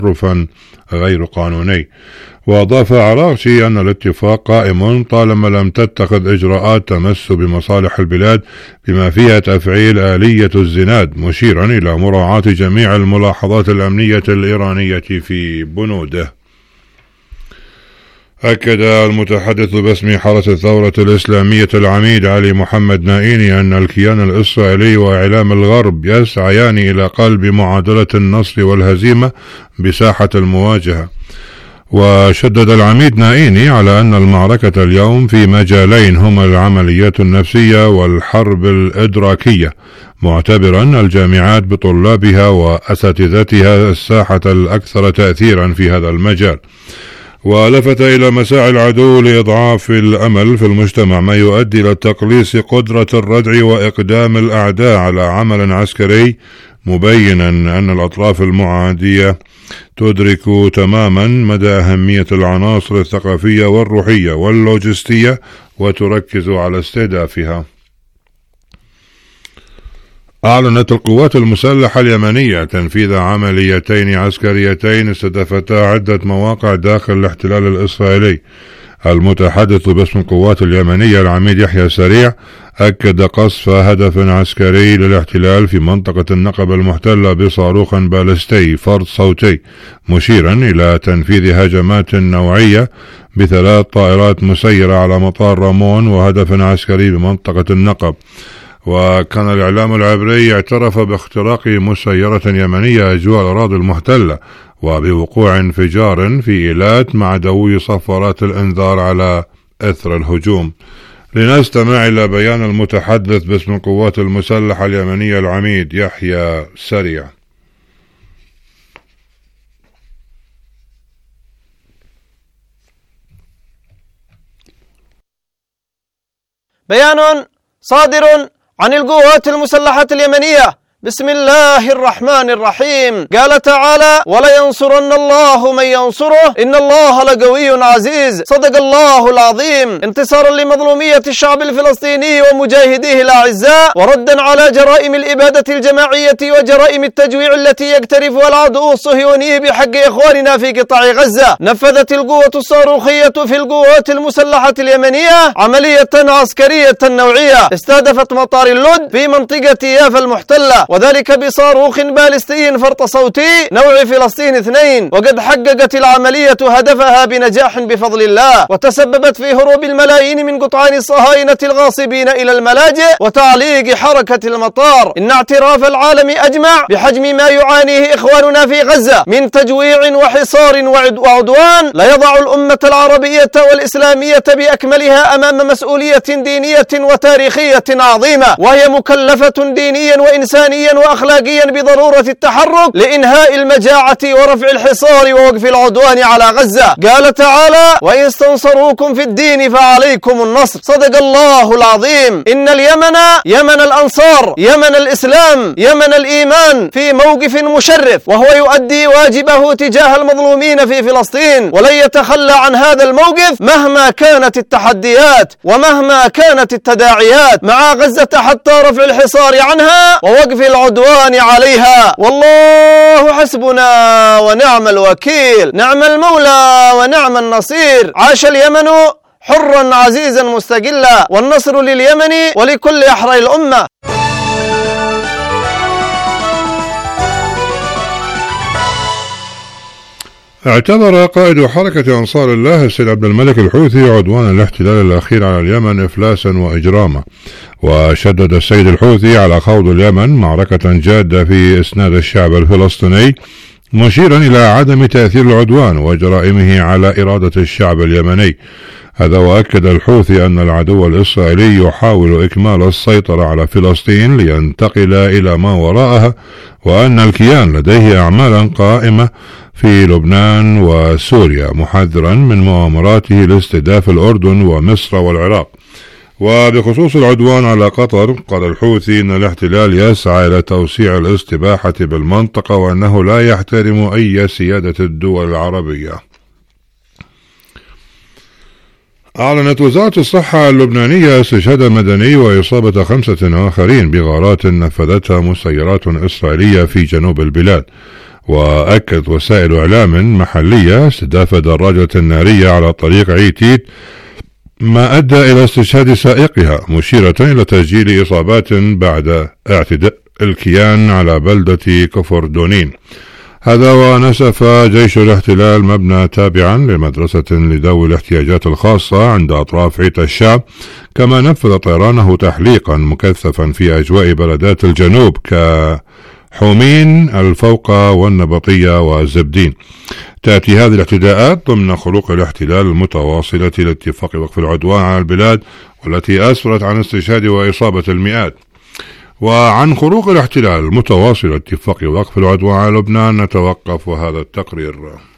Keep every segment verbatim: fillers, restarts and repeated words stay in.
تصرفا غير قانوني. وأضاف عراقشي أن الاتفاق قائم طالما لم تتخذ إجراءات تمس بمصالح البلاد بما فيها تفعيل آلية الزناد، مشيرا إلى مراعاة جميع الملاحظات الأمنية الإيرانية في بنوده. أكد المتحدث باسم حرس الثورة الإسلامية العميد علي محمد نائيني أن الكيان الإسرائيلي وإعلام الغرب يسعيان إلى قلب معادلة النصر والهزيمة بساحة المواجهة. وشدد العميد نائيني على أن المعركة اليوم في مجالين هما العمليات النفسية والحرب الإدراكية، معتبرا الجامعات بطلابها وأساتذتها الساحة الأكثر تأثيرا في هذا المجال. ولفت إلى مساعي العدو لإضعاف الأمل في المجتمع ما يؤدي إلى تقليص قدرة الردع وإقدام الأعداء على عمل عسكري، مبينا أن الأطراف المعادية تدرك تماما مدى أهمية العناصر الثقافية والروحية واللوجستية وتركز على استهدافها. أعلنت القوات المسلحة اليمنية تنفيذ عمليتين عسكريتين استهدفتا عدة مواقع داخل الاحتلال الإسرائيلي. المتحدث باسم القوات اليمنية العميد يحيى سريع أكد قصف هدف عسكري للاحتلال في منطقة النقب المحتلة بصاروخ باليستي فرد صوتي، مشيرا إلى تنفيذ هجمات نوعية بثلاث طائرات مسيرة على مطار رامون وهدف عسكري بمنطقة النقب. وكان الإعلام العبري اعترف باختراق مسيرة يمنية أجواء الأراضي المحتلة وبوقوع انفجار في إيلات مع دوي صفارات الإنذار على إثر الهجوم. لنستمع إلى بيان المتحدث باسم القوات المسلحة اليمنية العميد يحيى سريع. بيان صادر عن القوات المسلحة اليمنية بسم الله الرحمن الرحيم. قال تعالى: ولينصرن الله من ينصره إن الله لقوي عزيز. صدق الله العظيم. انتصارا لمظلومية الشعب الفلسطيني ومجاهديه الأعزاء، وردا على جرائم الإبادة الجماعية وجرائم التجويع التي يقترفها العدو الصهيوني بحق إخواننا في قطاع غزة، نفذت القوة الصاروخية في القوات المسلحة اليمنية عملية عسكرية نوعية استهدفت مطار اللد في منطقة يافا المحتلة، وذلك بصاروخ باليستي فرط صوتي نوع فلسطين اثنين. وقد حققت العملية هدفها بنجاح بفضل الله، وتسببت في هروب الملايين من قطعان الصهاينة الغاصبين إلى الملاجئ وتعليق حركة المطار. إن اعتراف العالم أجمع بحجم ما يعانيه إخواننا في غزة من تجويع وحصار وعدوان لا يضع الأمة العربية والإسلامية بأكملها أمام مسؤولية دينية وتاريخية عظيمة، وهي مكلفة دينيا وإنسانيا وأخلاقيا بضرورة التحرك لإنهاء المجاعة ورفع الحصار ووقف العدوان على غزة. قال تعالى: وإن استنصروكم في الدين فعليكم النصر. صدق الله العظيم. إن اليمن يمن الأنصار، يمن الإسلام، يمن الإيمان، في موقف مشرف، وهو يؤدي واجبه تجاه المظلومين في فلسطين، ولن يتخلى عن هذا الموقف مهما كانت التحديات ومهما كانت التداعيات مع غزة حتى رفع الحصار عنها ووقف العدوان عليها. والله حسبنا ونعم الوكيل، نعم المولى ونعم النصير. عاش اليمن حرا عزيزا مستقلا، والنصر لليمن ولكل أحرى الأمة. اعتبر قائد حركة أنصار الله السيد عبد الملك الحوثي عدوان الاحتلال الأخير على اليمن إفلاسا وإجراما، وشدد السيد الحوثي على خوض اليمن معركة جادة في إسناد الشعب الفلسطيني، مشيرا إلى عدم تأثير العدوان وجرائمه على إرادة الشعب اليمني. هذا وأكد الحوثي أن العدو الإسرائيلي يحاول إكمال السيطرة على فلسطين لينتقل إلى ما وراءها، وأن الكيان لديه أعمالا قائمة في لبنان وسوريا، محذرا من مؤامراته لاستهداف الأردن ومصر والعراق. وبخصوص العدوان على قطر، قال الحوثي إن الاحتلال يسعى إلى توسيع الاستباحة بالمنطقة، وأنه لا يحترم أي سيادة الدول العربية. أعلنت وزارة الصحة اللبنانية استشهاد مدني وإصابة خمسة آخرين بغارات نفذتها مسيرات إسرائيلية في جنوب البلاد. وأكد وسائل إعلام محلية استهداف دراجة نارية على طريق عيتيت ما أدى إلى استشهاد سائقها، مشيرة إلى تسجيل إصابات بعد اعتداء الكيان على بلدة كفر دونين. هذا ونسف جيش الاحتلال مبنى تابعا لمدرسة لذوي الاحتياجات الخاصة عند أطراف عيت الشعب، كما نفذ طيرانه تحليقا مكثفا في أجواء بلدات الجنوب كحومين الفوقة والنبطية والزبدين. تأتي هذه الاعتداءات ضمن خروق الاحتلال المتواصلة لاتفاق وقف العدوان على البلاد، والتي أسفرت عن استشهاد وإصابة المئات. وعن خروق الاحتلال المتواصل لاتفاق وقف العدوان على لبنان نتوقف وهذا التقرير.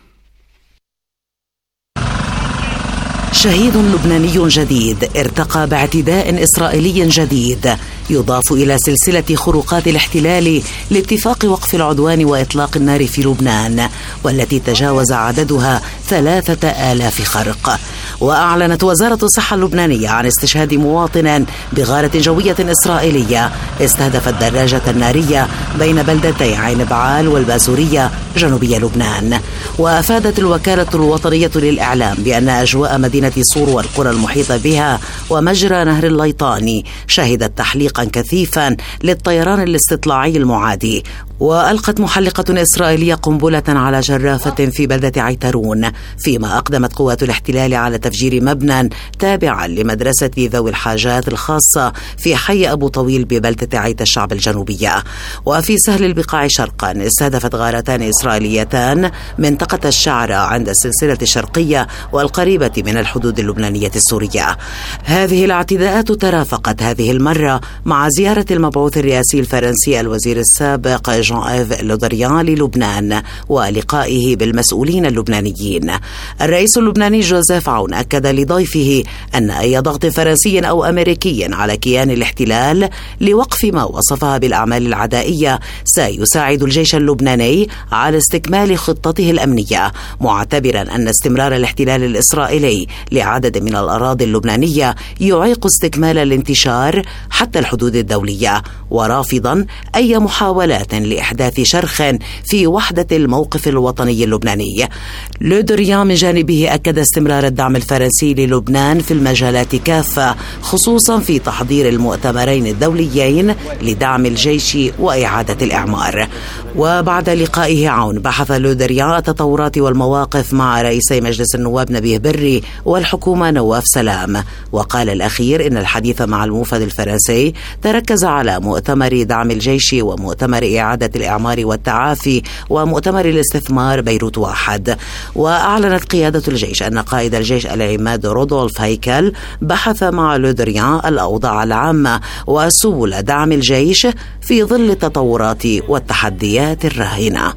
شهيد لبناني جديد ارتقى باعتداء إسرائيلي جديد يضاف إلى سلسلة خروقات الاحتلال لاتفاق وقف العدوان وإطلاق النار في لبنان، والتي تجاوز عددها ثلاثة آلاف خرق. وأعلنت وزارة الصحة اللبنانية عن استشهاد مواطن بغارة جوية إسرائيلية استهدفت دراجة نارية بين بلدتي عين بعال والباسورية جنوبي لبنان. وأفادت الوكالة الوطنية للإعلام بأن أجواء مدينة صور والقرى المحيطة بها ومجرى نهر الليطاني شهدت تحليقا كثيفا للطيران الاستطلاعي المعادي. وألقت محلقة إسرائيلية قنبلة على جرافة في بلدة عيترون، فيما أقدمت قوات الاحتلال على تفجير مبنى تابعا لمدرسة ذوي الحاجات الخاصة في حي أبو طويل ببلدة عيت الشعب الجنوبية. وفي سهل البقاع شرقا استهدفت غارتان إسرائيليتان منطقة الشعرة عند السلسلة الشرقية والقريبة من الحدود اللبنانية السورية. هذه الاعتداءات ترافقت هذه المرة مع زيارة المبعوث الرئاسي الفرنسي الوزير السابق جان إيف لو دريان للبنان ولقائه بالمسؤولين اللبنانيين. الرئيس اللبناني جوزيف عون أكد لضيفه أن أي ضغط فرنسي أو أمريكي على كيان الاحتلال لوقف ما وصفها بالأعمال العدائية سيساعد الجيش اللبناني على استكمال خطته الأمنية، معتبرا أن استمرار الاحتلال الإسرائيلي لعدد من الأراضي اللبنانية يعيق استكمال الانتشار حتى الحدود الدولية، ورافضا أي محاولات لإحداث شرخ في وحدة الموقف الوطني اللبناني. لو دريان من جانبه أكد استمرار الدعم الفرنسي للبنان في المجالات كافة، خصوصا في تحضير المؤتمرين الدوليين لدعم الجيش وإعادة الإعمار. وبعد لقائه عون بحث لو دريان التطورات والمواقف مع رئيسي مجلس النواب نبيه بري والحكومة نواف سلام. وقال الأخير إن الحديث مع الموفد الفرنسي تركز على مؤتمر دعم الجيش ومؤتمر إعادة الإعمار والتعافي ومؤتمر الاستثمار بيروت واحد. وأعلنت قيادة الجيش أن قائد الجيش العماد رودولف هيكل بحث مع لو دريان الأوضاع العامة وسبل دعم الجيش في ظل التطورات والتحديات الراهنة.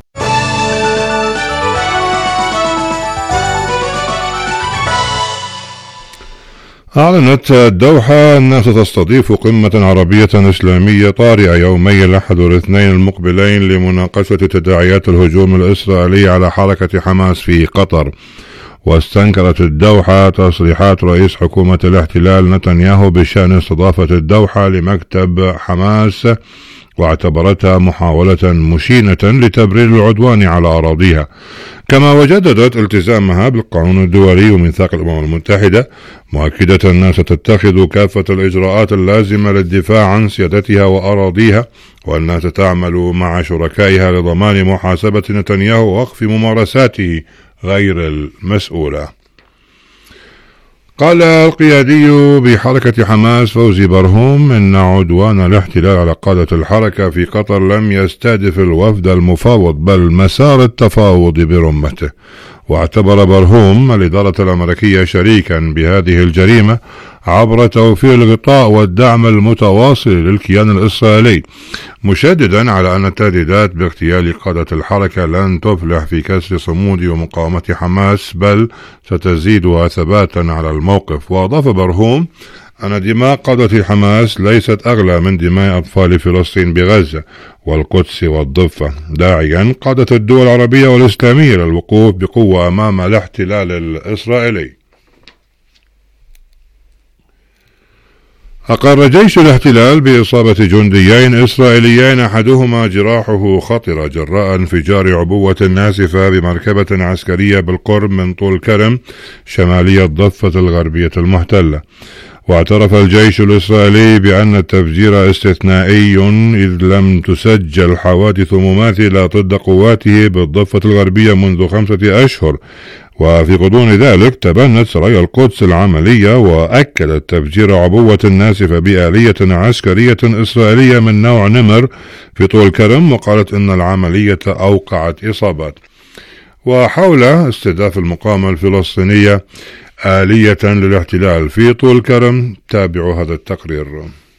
أعلنت الدوحة أنها ستستضيف قمة عربية إسلامية طارئة يومي الأحد والاثنين المقبلين لمناقشة تداعيات الهجوم الإسرائيلي على حركة حماس في قطر. واستنكرت الدوحة تصريحات رئيس حكومة الاحتلال نتنياهو بشأن استضافة الدوحة لمكتب حماس، واعتبرتها محاولة مشينة لتبرير العدوان على أراضيها، كما وجددت التزامها بالقانون الدولي وميثاق الأمم المتحدة، مؤكدة أنها ستتخذ كافة الإجراءات اللازمة للدفاع عن سيادتها وأراضيها، وأنها ستعمل مع شركائها لضمان محاسبة نتنياهو ووقف ممارساته غير المسؤولة. قال القيادي بحركة حماس فوزي برهوم إن عدوان الاحتلال على قادة الحركة في قطر لم يستهدف الوفد المفاوض بل مسار التفاوض برمته. واعتبر برهوم الإدارة الأمريكية شريكا بهذه الجريمة عبر توفير الغطاء والدعم المتواصل للكيان الإسرائيلي، مشددا على أن التهديدات باغتيال قادة الحركة لن تفلح في كسر صمود ومقاومة حماس، بل ستزيدها ثباتا على الموقف. وأضاف برهوم أن دماء قادة حماس ليست أغلى من دماء أطفال فلسطين بغزة والقدس والضفة، داعيا قادة الدول العربية والإسلامية للوقوف بقوة أمام الاحتلال الإسرائيلي. أقر جيش الاحتلال بإصابة جنديين إسرائيليين أحدهما جراحه خطرة جراء انفجار عبوة ناسفة بمركبة عسكرية بالقرب من طول كرم شمالي الضفة الغربية المحتلة. واعترف الجيش الإسرائيلي بأن التفجير استثنائي إذ لم تسجل حوادث مماثلة ضد قواته بالضفة الغربية منذ خمسة أشهر. وفي غضون ذلك تبنت سرايا القدس العملية وأكدت تفجير عبوة ناسفة بآلية عسكرية إسرائيلية من نوع نمر في طول كرم، وقالت إن العملية أوقعت إصابات. وحول استهداف المقاومة الفلسطينية آلية للاحتلال في طول كرم تابعوا هذا التقرير.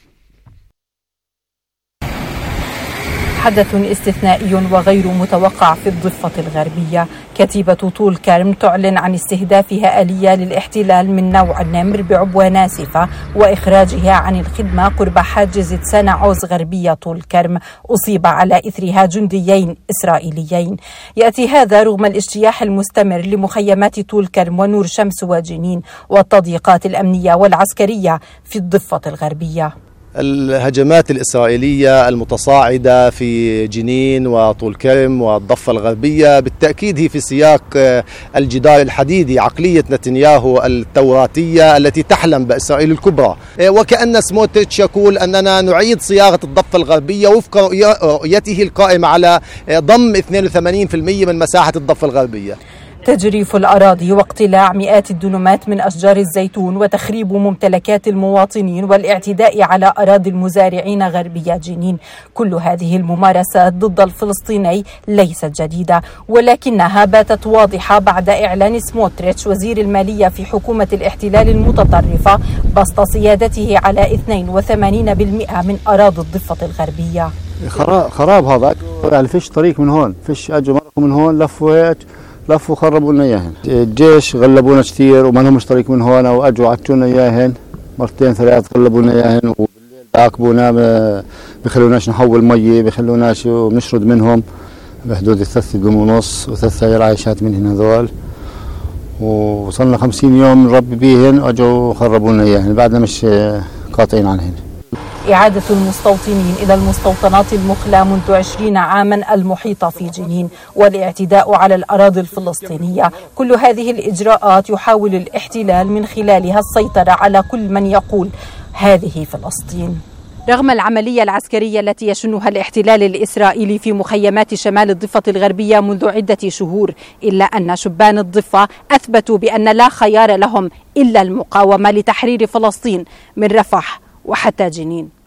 حدث استثنائي وغير متوقع في الضفة الغربية. كتيبة طول كرم تعلن عن استهدافها آلية للاحتلال من نوع النمر بعبوة ناسفة وإخراجها عن الخدمة قرب حاجز سانا عوز غربية طول كرم. أصيب على إثرها جنديين إسرائيليين. يأتي هذا رغم الاجتياح المستمر لمخيمات طول كرم ونور شمس وجنين والتضييقات الأمنية والعسكرية في الضفة الغربية. الهجمات الإسرائيلية المتصاعدة في جنين وطول كرم والضفة الغربية بالتأكيد هي في سياق الجدار الحديدي، عقلية نتنياهو التوراتية التي تحلم بإسرائيل الكبرى، وكأن سموتريتش يقول أننا نعيد صياغة الضفة الغربية وفق رؤيته القائمة على ضم اثنين وثمانين بالمئة من مساحة الضفة الغربية. تجريف الأراضي واقتلاع مئات الدنومات من أشجار الزيتون وتخريب ممتلكات المواطنين والاعتداء على أراضي المزارعين غربية جنين، كل هذه الممارسات ضد الفلسطيني ليست جديدة، ولكنها باتت واضحة بعد إعلان سموتريتش وزير المالية في حكومة الاحتلال المتطرفة بسط سيادته على اثنين وثمانين بالمئة من أراضي الضفة الغربية. خراب هذا، يعني فيش طريق من هون، فيش أجوا من هون لفوا هيك لفوا خربوا لنا اياهن. الجيش غلبونا كثير وما لهمش طريق من هون واجوا عكتونا اياهن مرتين ثلاث غلبوا لنا اياهن، وبالليل بعاقبونا بخلوناش نحول مي، بخلوناش ونشرد منهم بحدود ثلاث قم ونص وثلاث عيال عايشات منهن هذول، ووصلنا خمسين يوم نربي بيهن واجوا خربوا لنا اياهن بعدنا مش قاطعين عنهن. إعادة المستوطنين إلى المستوطنات المخلى منذ عشرين عاما المحيطة في جنين والاعتداء على الأراضي الفلسطينية، كل هذه الإجراءات يحاول الاحتلال من خلالها السيطرة على كل من يقول هذه فلسطين. رغم العملية العسكرية التي يشنها الاحتلال الإسرائيلي في مخيمات شمال الضفة الغربية منذ عدة شهور، إلا أن شبان الضفة أثبتوا بأن لا خيار لهم إلا المقاومة لتحرير فلسطين من رفح وحتى جنين.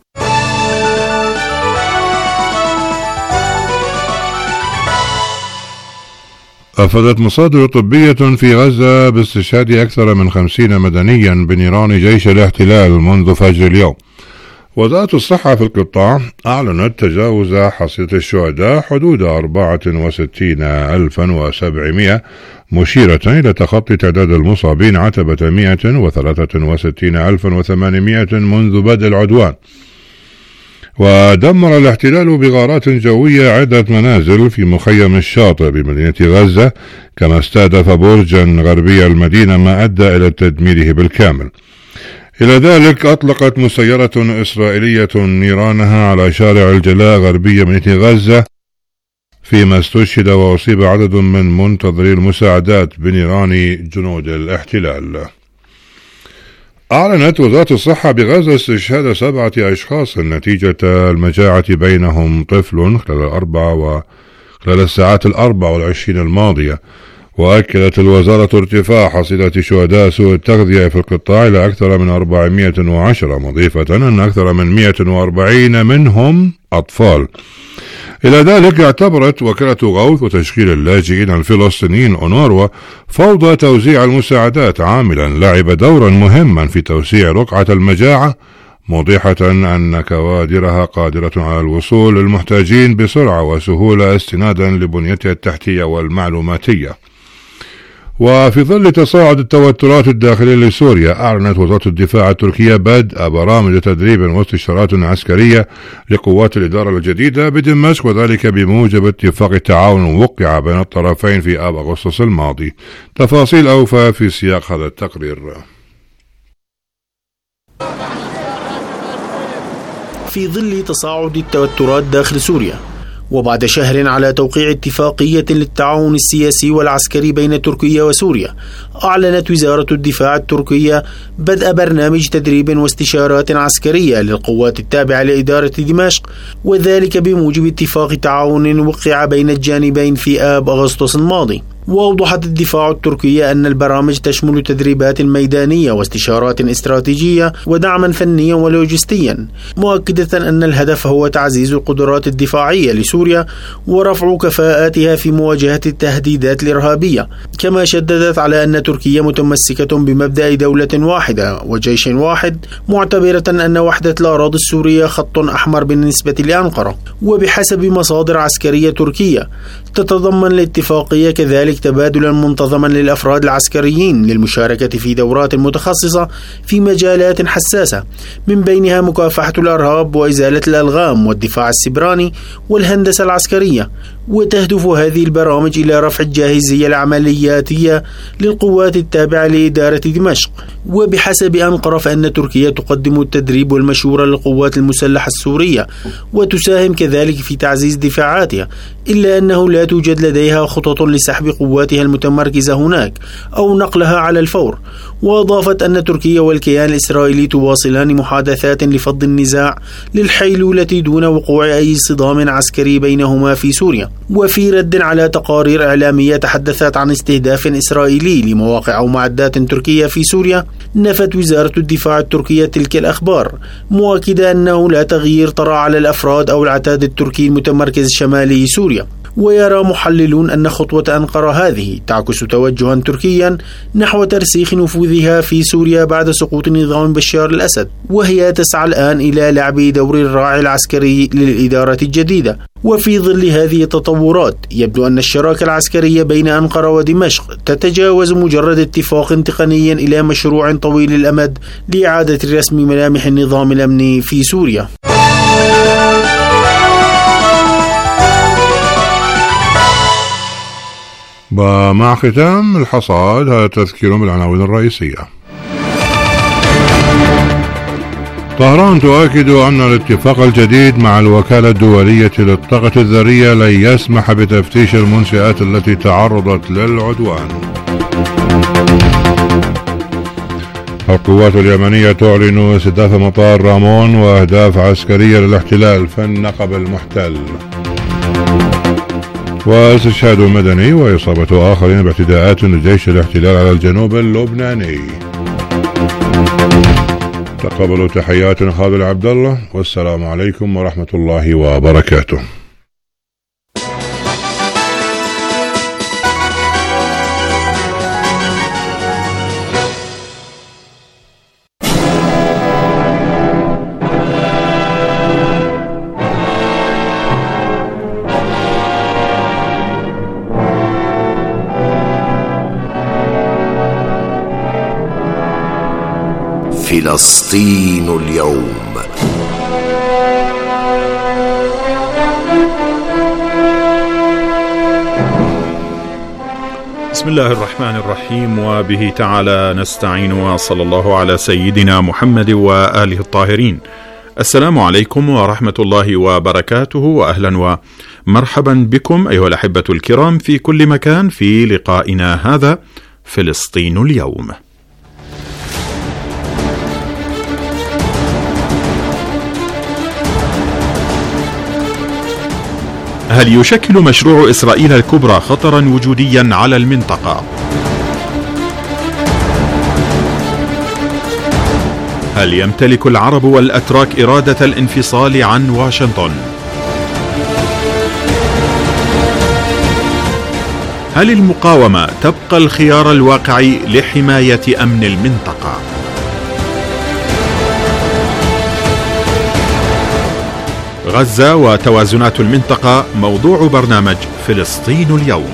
أفادت مصادر طبية في غزة باستشهاد أكثر من خمسين مدنيا بنيران جيش الاحتلال منذ فجر اليوم. وزارة الصحة في القطاع أعلنت تجاوز حصيلة الشهداء حدود أربعة وستين ألفا وسبعمائة، مشيرة إلى تخطي تعداد المصابين عتبة مئة وثلاثة وستين ألفا وثمانمائة منذ بدء العدوان. ودمر الاحتلال بغارات جوية عدة منازل في مخيم الشاطئ بمدينة غزة، كما استهدف برجا غربي المدينة ما أدى إلى تدميره بالكامل. إلى ذلك أطلقت مسيرة إسرائيلية نيرانها على شارع الجلاء غربي مدينة غزة، فيما استشهد وأصيب عدد من منتظري المساعدات بنيران جنود الاحتلال. أعلنت وزارة الصحة بغزة استشهاد سبعة أشخاص نتيجة المجاعة بينهم طفل خلال الأربع وخلال الساعات الأربع والعشرين الماضية. وأكدت الوزارة ارتفاع حصيلة شهداء سوء التغذية في القطاع إلى أكثر من أربعمائة وعشرة، مضيفة أن أكثر من مئة وأربعين منهم أطفال. إلى ذلك اعتبرت وكالة غوث وتشغيل اللاجئين الفلسطينيين أونروا فوضى توزيع المساعدات عاملا لعب دورا مهما في توسيع رقعة المجاعة، موضحة أن كوادرها قادرة على الوصول للمحتاجين بسرعة وسهولة استنادا لبنيتها التحتية والمعلوماتية. وفي ظل تصاعد التوترات الداخلية لسوريا، أعلنت وزارة الدفاع التركية بدء برامج تدريب واستشارات عسكرية لقوات الإدارة الجديدة بدمشق، وذلك بموجب اتفاق تعاون وقع بين الطرفين في آب أغسطس الماضي. تفاصيل أوفى في سياق هذا التقرير. في ظل تصاعد التوترات داخل سوريا. وبعد شهر على توقيع اتفاقية للتعاون السياسي والعسكري بين تركيا وسوريا، أعلنت وزارة الدفاع التركية بدء برنامج تدريب واستشارات عسكرية للقوات التابعة لإدارة دمشق، وذلك بموجب اتفاق تعاون وقع بين الجانبين في آب أغسطس الماضي. وأوضحت الدفاع التركية أن البرامج تشمل تدريبات ميدانية واستشارات استراتيجية ودعما فنيا ولوجستيا، مؤكدة أن الهدف هو تعزيز القدرات الدفاعية لسوريا ورفع كفاءاتها في مواجهة التهديدات الإرهابية. كما شددت على أن تركيا متمسكة بمبدأ دولة واحدة وجيش واحد، معتبرة أن وحدة الأراضي السورية خط أحمر بالنسبة لأنقرة. وبحسب مصادر عسكرية تركية، تتضمن الاتفاقية كذلك تبادلا منتظما للأفراد العسكريين للمشاركة في دورات متخصصة في مجالات حساسة، من بينها مكافحة الإرهاب وإزالة الألغام والدفاع السبراني والهندسة العسكرية. وتهدف هذه البرامج إلى رفع الجاهزية العملياتية للقوات التابعة لإدارة دمشق. وبحسب أنقرة فإن تركيا تقدم التدريب والمشورة للقوات المسلحة السورية وتساهم كذلك في تعزيز دفاعاتها، إلا أنه لا توجد لديها خطط لسحب قواتها المتمركزة هناك أو نقلها على الفور. وأضافت أن تركيا والكيان الإسرائيلي تواصلان محادثات لفض النزاع للحيلولة دون وقوع أي صدام عسكري بينهما في سوريا. وفي رد على تقارير إعلامية تحدثت عن استهداف إسرائيلي لمواقع أو معدات تركية في سوريا، نفت وزارة الدفاع التركية تلك الأخبار، مؤكدة أنه لا تغيير طرأ على الأفراد أو العتاد التركي المتمركز شمالي سوريا. ويرى محللون أن خطوة أنقرة هذه تعكس توجها تركيا نحو ترسيخ نفوذها في سوريا بعد سقوط نظام بشار الأسد، وهي تسعى الآن إلى لعب دور الراعي العسكري للإدارة الجديدة. وفي ظل هذه التطورات، يبدو أن الشراكة العسكرية بين أنقرة ودمشق تتجاوز مجرد اتفاق تقني إلى مشروع طويل الأمد لإعادة رسم ملامح النظام الأمني في سوريا. ومع ختام الحصاد هذا تذكير بالعناوين الرئيسية. طهران تؤكد أن الاتفاق الجديد مع الوكالة الدولية للطاقة الذرية لن يسمح بتفتيش المنشآت التي تعرضت للعدوان. القوات اليمنية تعلن استهداف مطار رامون وأهداف عسكرية للاحتلال في النقب المحتل. واستشهاد مدني وإصابة آخرين باعتداءات لجيش الاحتلال على الجنوب اللبناني. تقبلوا تحيات خالد عبد الله، والسلام عليكم ورحمة الله وبركاته. فلسطين اليوم. بسم الله الرحمن الرحيم، وبه تعالى نستعين، وصلى الله على سيدنا محمد وآله الطاهرين. السلام عليكم ورحمة الله وبركاته، وأهلا ومرحبا بكم أيها الأحبة الكرام في كل مكان في لقائنا هذا فلسطين اليوم. هل يشكل مشروع إسرائيل الكبرى خطرا وجوديا على المنطقة؟ هل يمتلك العرب والأتراك إرادة الانفصال عن واشنطن؟ هل المقاومة تبقى الخيار الواقعي لحماية أمن المنطقة؟ غزة وتوازنات المنطقة موضوع برنامج فلسطين اليوم.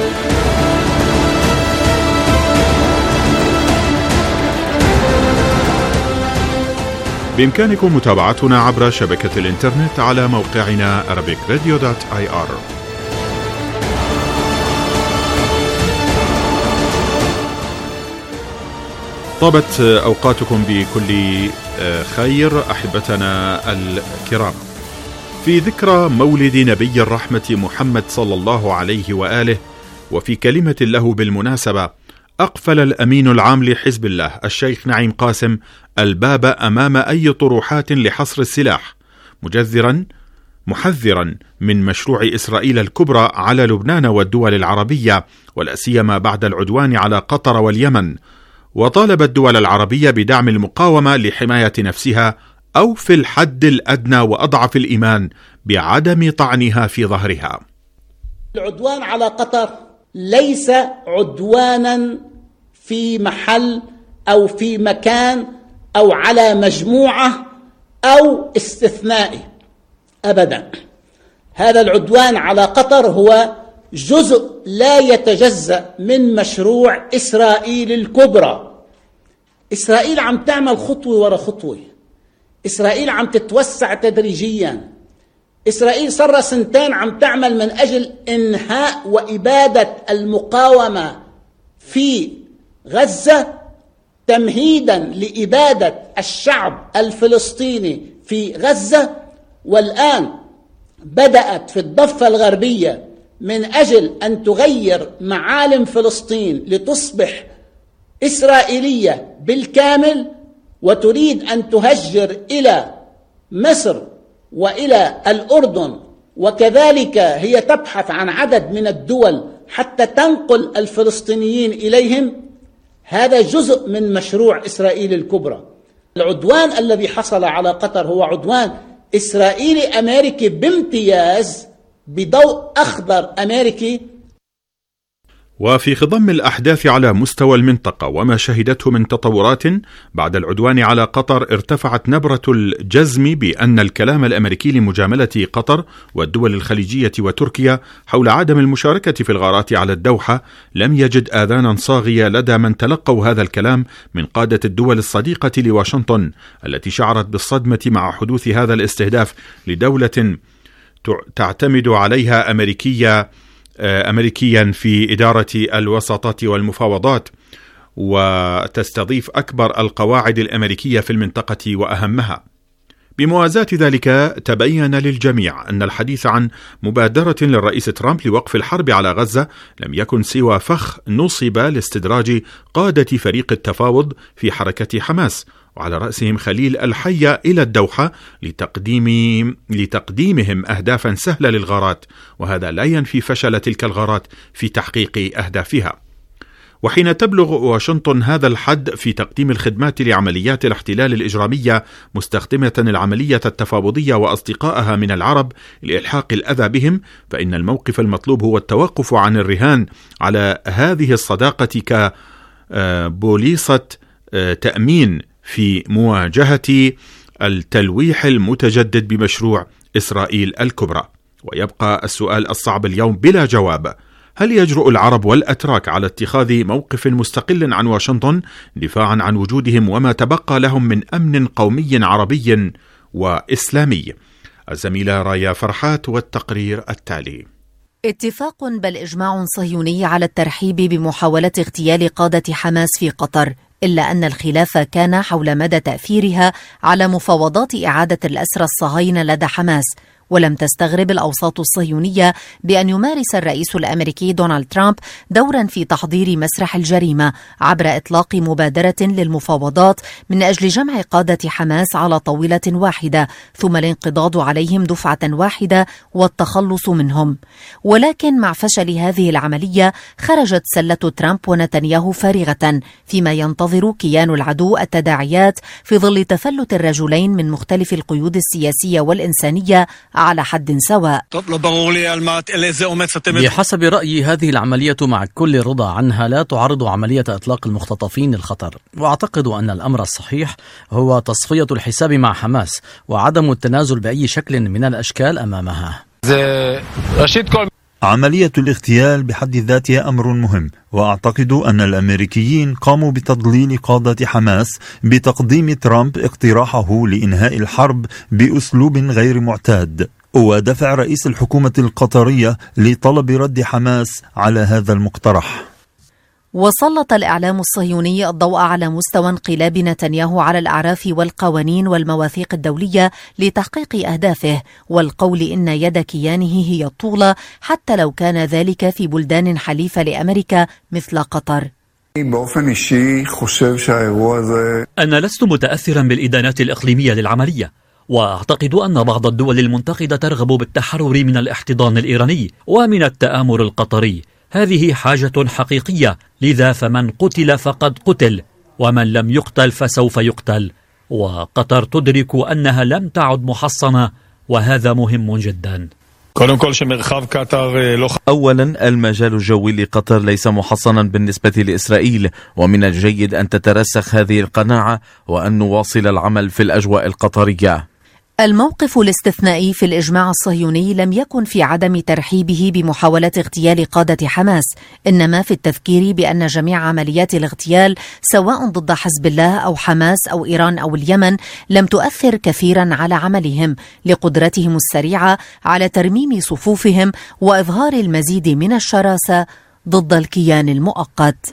بإمكانكم متابعتنا عبر شبكة الإنترنت على موقعنا arabic radio dot i r. طابت أوقاتكم بكل خير أحبتنا الكرام. في ذكرى مولد نبي الرحمة محمد صلى الله عليه وآله، وفي كلمة له بالمناسبة، أقفل الأمين العام لحزب الله الشيخ نعيم قاسم الباب أمام أي طروحات لحصر السلاح، مجذرا محذرا من مشروع إسرائيل الكبرى على لبنان والدول العربية، ولا سيما بعد العدوان على قطر واليمن، وطالب الدول العربية بدعم المقاومة لحماية نفسها، أو في الحد الأدنى وأضعف الإيمان بعدم طعنها في ظهرها. العدوان على قطر ليس عدوانا في محل أو في مكان أو على مجموعة أو استثنائي أبدا. هذا العدوان على قطر هو جزء لا يتجزأ من مشروع إسرائيل الكبرى. إسرائيل عم تعمل خطوة ورا خطوة، إسرائيل عم تتوسع تدريجيا. إسرائيل صار سنتين عم تعمل من أجل إنهاء وإبادة المقاومة في غزة، تمهيدا لإبادة الشعب الفلسطيني في غزة، والآن بدأت في الضفة الغربية من أجل أن تغير معالم فلسطين لتصبح إسرائيلية بالكامل، وتريد أن تهجر إلى مصر وإلى الأردن، وكذلك هي تبحث عن عدد من الدول حتى تنقل الفلسطينيين إليهم. هذا جزء من مشروع إسرائيل الكبرى. العدوان الذي حصل على قطر هو عدوان إسرائيلي أمريكي بامتياز بضوء أخضر أمريكي. وفي خضم الأحداث على مستوى المنطقة وما شهدته من تطورات بعد العدوان على قطر، ارتفعت نبرة الجزم بأن الكلام الأمريكي لمجاملة قطر والدول الخليجية وتركيا حول عدم المشاركة في الغارات على الدوحة لم يجد آذانا صاغية لدى من تلقوا هذا الكلام من قادة الدول الصديقة لواشنطن، التي شعرت بالصدمة مع حدوث هذا الاستهداف لدولة تعتمد عليها أمريكية أمريكيا في إدارة الوساطات والمفاوضات، وتستضيف أكبر القواعد الأمريكية في المنطقة وأهمها. بموازاة ذلك، تبين للجميع أن الحديث عن مبادرة للرئيس ترامب لوقف الحرب على غزة لم يكن سوى فخ نصب لاستدراج قادة فريق التفاوض في حركة حماس، وعلى رأسهم خليل الحية إلى الدوحة لتقديم لتقديمهم أهدافا سهلة للغارات، وهذا لا ينفي فشل تلك الغارات في تحقيق أهدافها. وحين تبلغ واشنطن هذا الحد في تقديم الخدمات لعمليات الاحتلال الإجرامية مستخدمة العملية التفاوضية وأصدقائها من العرب لإلحاق الأذى بهم، فإن الموقف المطلوب هو التوقف عن الرهان على هذه الصداقة كبوليصة تأمين في مواجهة التلويح المتجدد بمشروع إسرائيل الكبرى. ويبقى السؤال الصعب اليوم بلا جواب: هل يجرؤ العرب والأتراك على اتخاذ موقف مستقل عن واشنطن دفاعا عن وجودهم وما تبقى لهم من أمن قومي عربي وإسلامي؟ الزميلة رايا فرحات والتقرير التالي. اتفاق بل إجماع صهيوني على الترحيب بمحاولة اغتيال قادة حماس في قطر، إلا أن الخلاف كان حول مدى تأثيرها على مفاوضات إعادة الأسرى الصهاينة لدى حماس. ولم تستغرب الأوساط الصهيونية بأن يمارس الرئيس الأمريكي دونالد ترامب دورا في تحضير مسرح الجريمة عبر إطلاق مبادرة للمفاوضات من أجل جمع قادة حماس على طاولة واحدة، ثم الانقضاض عليهم دفعة واحدة والتخلص منهم. ولكن مع فشل هذه العملية خرجت سلة ترامب ونتنياهو فارغة، فيما ينتظر كيان العدو التداعيات في ظل تفلت الرجلين من مختلف القيود السياسية والإنسانية على حد سواء. بحسب رأيي هذه العملية مع كل رضا عنها لا تعرض عملية إطلاق المختطفين للخطر، وأعتقد أن الأمر الصحيح هو تصفية الحساب مع حماس وعدم التنازل بأي شكل من الأشكال أمامها. عملية الاغتيال بحد ذاتها أمر مهم، وأعتقد أن الأمريكيين قاموا بتضليل قادة حماس بتقديم ترامب اقتراحه لإنهاء الحرب بأسلوب غير معتاد، ودفع رئيس الحكومة القطرية لطلب رد حماس على هذا المقترح. وسلط الإعلام الصهيوني الضوء على مستوى انقلاب نتنياهو على الأعراف والقوانين والمواثيق الدولية لتحقيق أهدافه، والقول إن يد كيانه هي الطولة حتى لو كان ذلك في بلدان حليفة لأمريكا مثل قطر. أنا لست متأثرا بالإدانات الإقليمية للعملية، وأعتقد أن بعض الدول المنتقدة ترغب بالتحرر من الاحتضان الإيراني ومن التآمر القطري. هذه حاجة حقيقية، لذا فمن قتل فقد قتل، ومن لم يقتل فسوف يقتل، وقطر تدرك أنها لم تعد محصنة، وهذا مهم جدا. أولا، المجال الجوي لقطر ليس محصنا بالنسبة لإسرائيل، ومن الجيد أن تترسخ هذه القناعة وأن نواصل العمل في الأجواء القطرية. الموقف الاستثنائي في الإجماع الصهيوني لم يكن في عدم ترحيبه بمحاولة اغتيال قادة حماس، إنما في التذكير بأن جميع عمليات الاغتيال سواء ضد حزب الله أو حماس أو إيران أو اليمن لم تؤثر كثيرا على عملهم، لقدرتهم السريعة على ترميم صفوفهم وإظهار المزيد من الشراسة ضد الكيان المؤقت.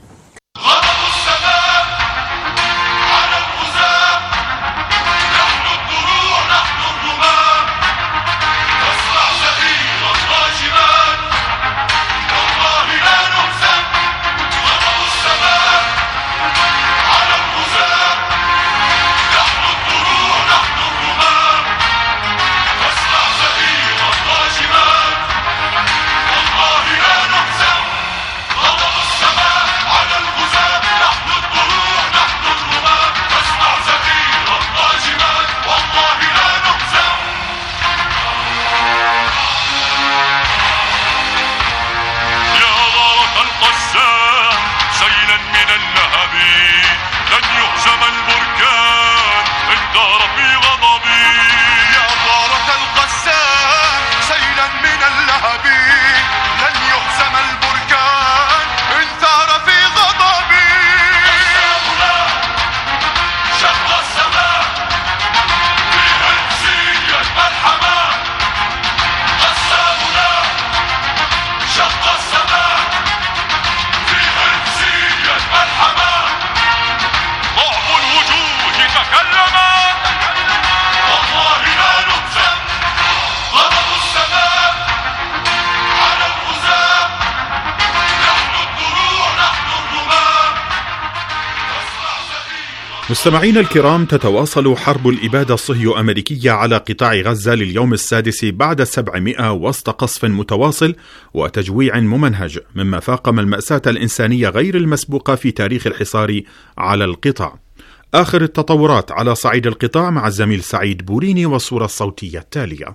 مستمعين الكرام، تتواصل حرب الإبادة الصهيو أمريكية على قطاع غزة لليوم السادس بعد سبعمائة وسط قصف متواصل وتجويع ممنهج، مما فاقم المأساة الإنسانية غير المسبوقة في تاريخ الحصار على القطاع. آخر التطورات على صعيد القطاع مع الزميل سعيد بوريني والصورة الصوتية التالية.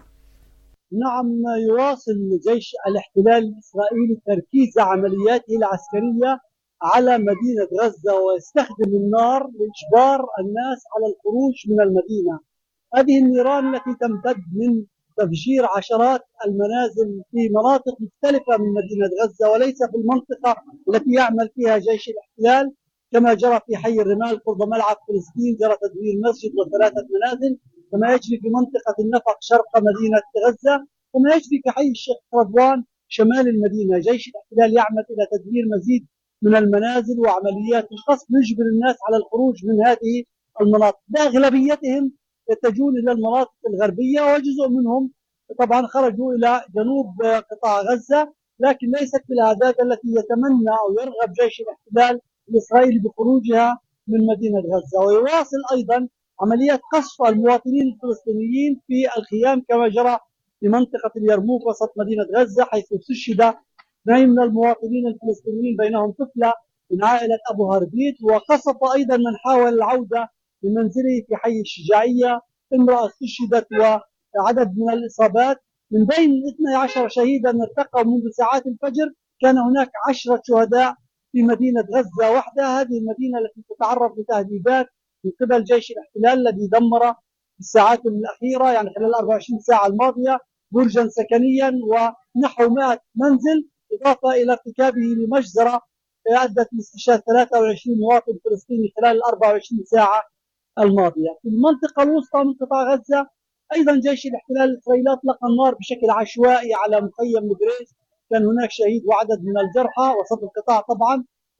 نعم، يواصل جيش الاحتلال الإسرائيلي تركيز عملياته العسكرية على مدينة غزة، ويستخدم النار لإجبار الناس على الخروج من المدينة. هذه النيران التي تمتد من تفجير عشرات المنازل في مناطق مختلفة من مدينة غزة، وليس في المنطقة التي يعمل فيها جيش الاحتلال، كما جرى في حي الرمال قرب ملعب فلسطين، جرى تدمير مسجد وثلاثة منازل، كما يجري في منطقة النفق شرق مدينة غزة، كما يجري في حي الشيخ رضوان شمال المدينة. جيش الاحتلال يعمل إلى تدمير مزيد من المنازل وعمليات القصف يجبر الناس على الخروج من هذه المناطق. أغلبيتهم يتجهون إلى المناطق الغربية، وجزء منهم طبعا خرجوا إلى جنوب قطاع غزة، لكن ليست بالأعداد التي يتمنى أو يرغب جيش الاحتلال الإسرائيلي بخروجها من مدينة غزة. ويواصل أيضا عمليات قصف المواطنين الفلسطينيين في الخيام، كما جرى في منطقة اليرموك وسط مدينة غزة، حيث استشهد اثنين من المواطنين الفلسطينيين بينهم طفلة من عائلة أبو هربيت. وقصف أيضا من حاول العودة لمنزله في حي الشجاعية امرأة استشهدت، وعدد من الإصابات. من بين اثني عشر شهيدا ارتقوا منذ ساعات الفجر، كان هناك عشرة شهداء في مدينة غزة وحدها، هذه المدينة التي تتعرض لتهديدات من قبل جيش الاحتلال الذي دمر في الساعات الأخيرة، يعني خلال أربع وعشرين ساعة الماضية، برجا سكنيا ونحو مائة منزل، إضافة إلى ارتكابه لمجزرة أدت لاستشهاد ثلاثة وعشرين مواطن فلسطيني خلال الأربع وعشرين ساعة الماضية. في المنطقة الوسطى من قطاع غزة أيضا جيش الاحتلال الإسرائيلي أطلق النار بشكل عشوائي على مخيم نبريز، كان هناك شهيد وعدد من الجرحى وسط القطاع طبعا.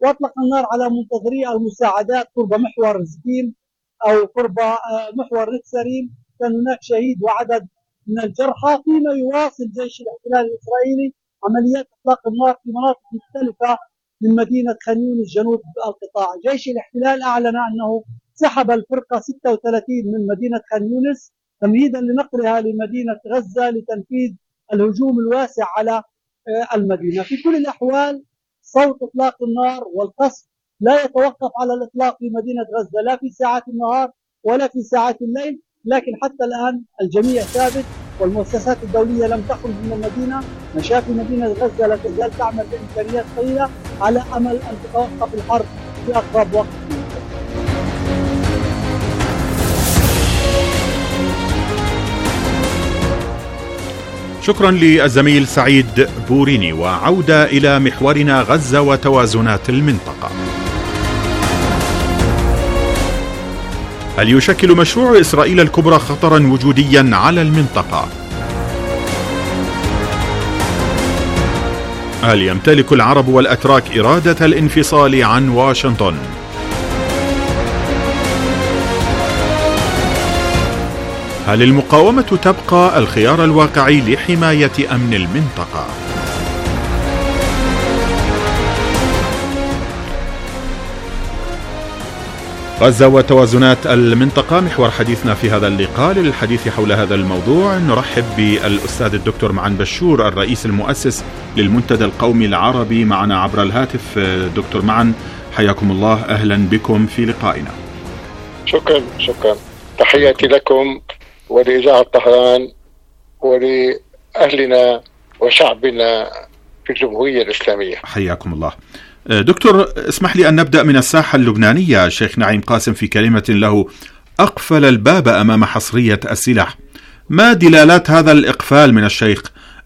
وأطلق النار على منتظري المساعدات قرب محور زكيم أو قرب محور نتسريم. كان هناك شهيد وعدد من الجرحى، فيما يواصل جيش الاحتلال الإسرائيلي عمليات إطلاق النار في مناطق مختلفة من مدينة خان يونس جنوب القطاع. جيش الاحتلال أعلن أنه سحب الفرقة ستة وثلاثين من مدينة خان يونس تمهيدا لنقلها لمدينة غزة لتنفيذ الهجوم الواسع على المدينة. في كل الأحوال صوت إطلاق النار والقصف لا يتوقف على الإطلاق في مدينة غزة لا في ساعات النهار ولا في ساعات الليل، لكن حتى الآن الجميع ثابت والمؤسسات الدولية لم تخرج من المدينة. مشافي مدينة غزة لا تزال تعمل بإمكانيات قليلة على أمل أن تتوقف الحرب في أقرب وقت. شكرا للزميل سعيد بوريني. وعودة إلى محورنا غزة وتوازنات المنطقة. هل يشكل مشروع إسرائيل الكبرى خطرا وجوديا على المنطقة؟ هل يمتلك العرب والأتراك إرادة الانفصال عن واشنطن؟ هل المقاومة تبقى الخيار الواقعي لحماية أمن المنطقة؟ غزة وتوازنات المنطقة محور حديثنا في هذا اللقاء. للحديث حول هذا الموضوع نرحب بالأستاذ الدكتور معن بشور، الرئيس المؤسس للمنتدى القومي العربي، معنا عبر الهاتف. دكتور معن، حياكم الله، أهلا بكم في لقائنا. شكرا شكرا تحياتي لكم ولإذاعة طهران ولأهلنا وشعبنا في الجمهورية الإسلامية. حياكم الله. دكتور، اسمح لي أن نبدأ من الساحة اللبنانية. الشيخ نعيم قاسم في كلمة له أقفل الباب أمام حصرية السلاح. ما دلالات هذا الإقفال من الشيخ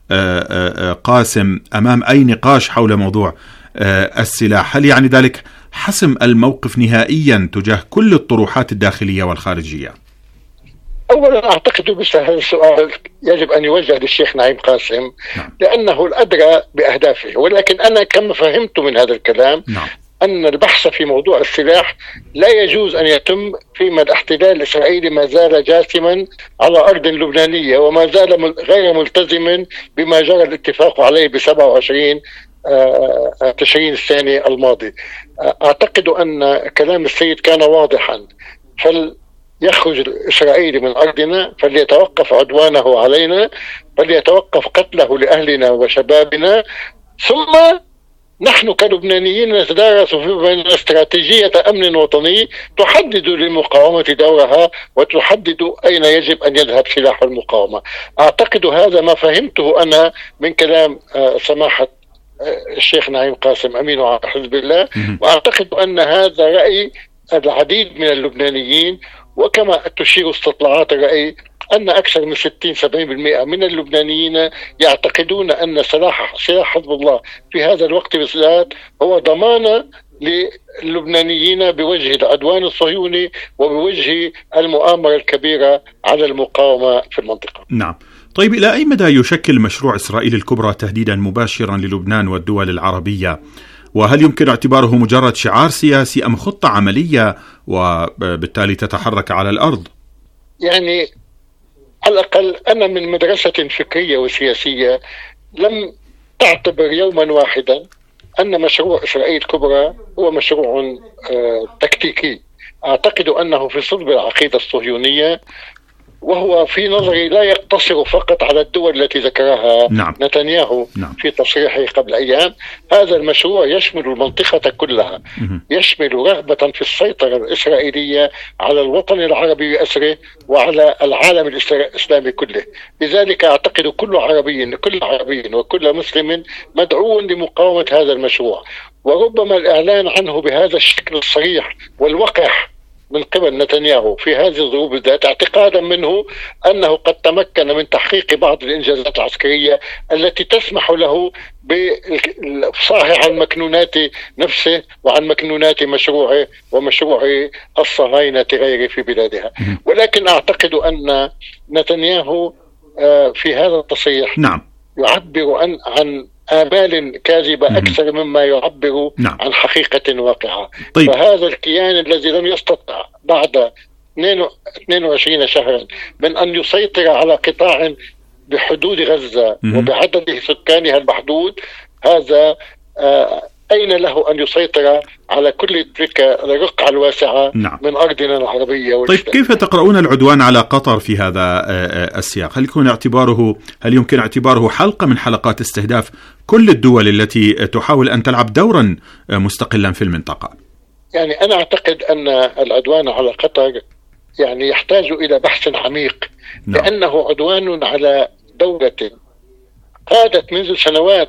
قاسم أمام أي نقاش حول موضوع السلاح؟ هل يعني ذلك حسم الموقف نهائيا تجاه كل الطروحات الداخلية والخارجية؟ أولا أعتقد بس هذا السؤال يجب أن يوجه للشيخ نعيم قاسم لأنه الأدرى بأهدافه، ولكن أنا كما فهمت من هذا الكلام نعم. أن البحث في موضوع السلاح لا يجوز أن يتم فيما الاحتلال الإسرائيلي ما زال جاسما على أرض لبنانية وما زال غير ملتزما بما جرى الاتفاق عليه ب سبعة وعشرين تشرين الثاني الماضي. أعتقد أن كلام السيد كان واضحا، فل يخرج الإسرائيلي من أرضنا فليتوقف عدوانه علينا، فليتوقف قتله لأهلنا وشبابنا، ثم نحن كلبنانيين نتدارس في استراتيجية أمن وطني تحدد للمقاومة دورها وتحدد أين يجب أن يذهب سلاح المقاومة. أعتقد هذا ما فهمته أنا من كلام سماحة الشيخ نعيم قاسم أمين على حزب الله، وأعتقد أن هذا رأي العديد من اللبنانيين، وكما تشير استطلاعات الرأي أن أكثر من ستين سبعين بالمئة من اللبنانيين يعتقدون أن سلاح سلاح حزب الله في هذا الوقت بالذات هو ضمانة للبنانيين بوجه العدوان الصهيوني وبوجه المؤامرة الكبيرة على المقاومة في المنطقة. نعم. طيب، إلى أي مدى يشكل مشروع إسرائيل الكبرى تهديدا مباشرا للبنان والدول العربية؟ وهل يمكن اعتباره مجرد شعار سياسي أم خطة عملية وبالتالي تتحرك على الأرض؟ يعني على الأقل أنا من مدرسة فكرية وسياسية لم تعتبر يوما واحدا أن مشروع إسرائيل الكبرى هو مشروع تكتيكي. أعتقد أنه في صلب العقيدة الصهيونية، وهو في نظري لا يقتصر فقط على الدول التي ذكرها نعم. نتنياهو نعم. في تصريحه قبل أيام. هذا المشروع يشمل المنطقة كلها، يشمل رغبة في السيطرة الإسرائيلية على الوطن العربي بأسره وعلى العالم الإسلامي كله. لذلك أعتقد كل عربي كل عربي وكل مسلم مدعو لمقاومة هذا المشروع، وربما الإعلان عنه بهذا الشكل الصريح والوقح من قبل نتنياهو في هذه الظروف بالذات، اعتقادا منه أنه قد تمكن من تحقيق بعض الإنجازات العسكرية التي تسمح له بالإفصاح عن مكنونات نفسه وعن مكنونات مشروعه ومشروع الصهاينة غيره في بلادها. ولكن أعتقد أن نتنياهو في هذا التصريح نعم. يعبر عن عن آمال كاذبة أكثر مما يعبر نعم. عن حقيقة واقعة. طيب. فهذا الكيان الذي لم يستطع بعد اثنين وعشرين شهرا من أن يسيطر على قطاع بحدود غزة م- وبعدد سكانها المحدود، هذا آه أين له أن يسيطر على كل تلك الرقعة الواسعة نعم. من أرضنا العربية والإسلام. طيب كيف تقرؤون العدوان على قطر في هذا السياق؟ هل يكون اعتباره هل يمكن اعتباره حلقة من حلقات استهداف كل الدول التي تحاول أن تلعب دورا مستقلا في المنطقة؟ يعني أنا أعتقد أن العدوان على قطر يعني يحتاج إلى بحث عميق نعم. لأنه عدوان على دولة قادت منذ سنوات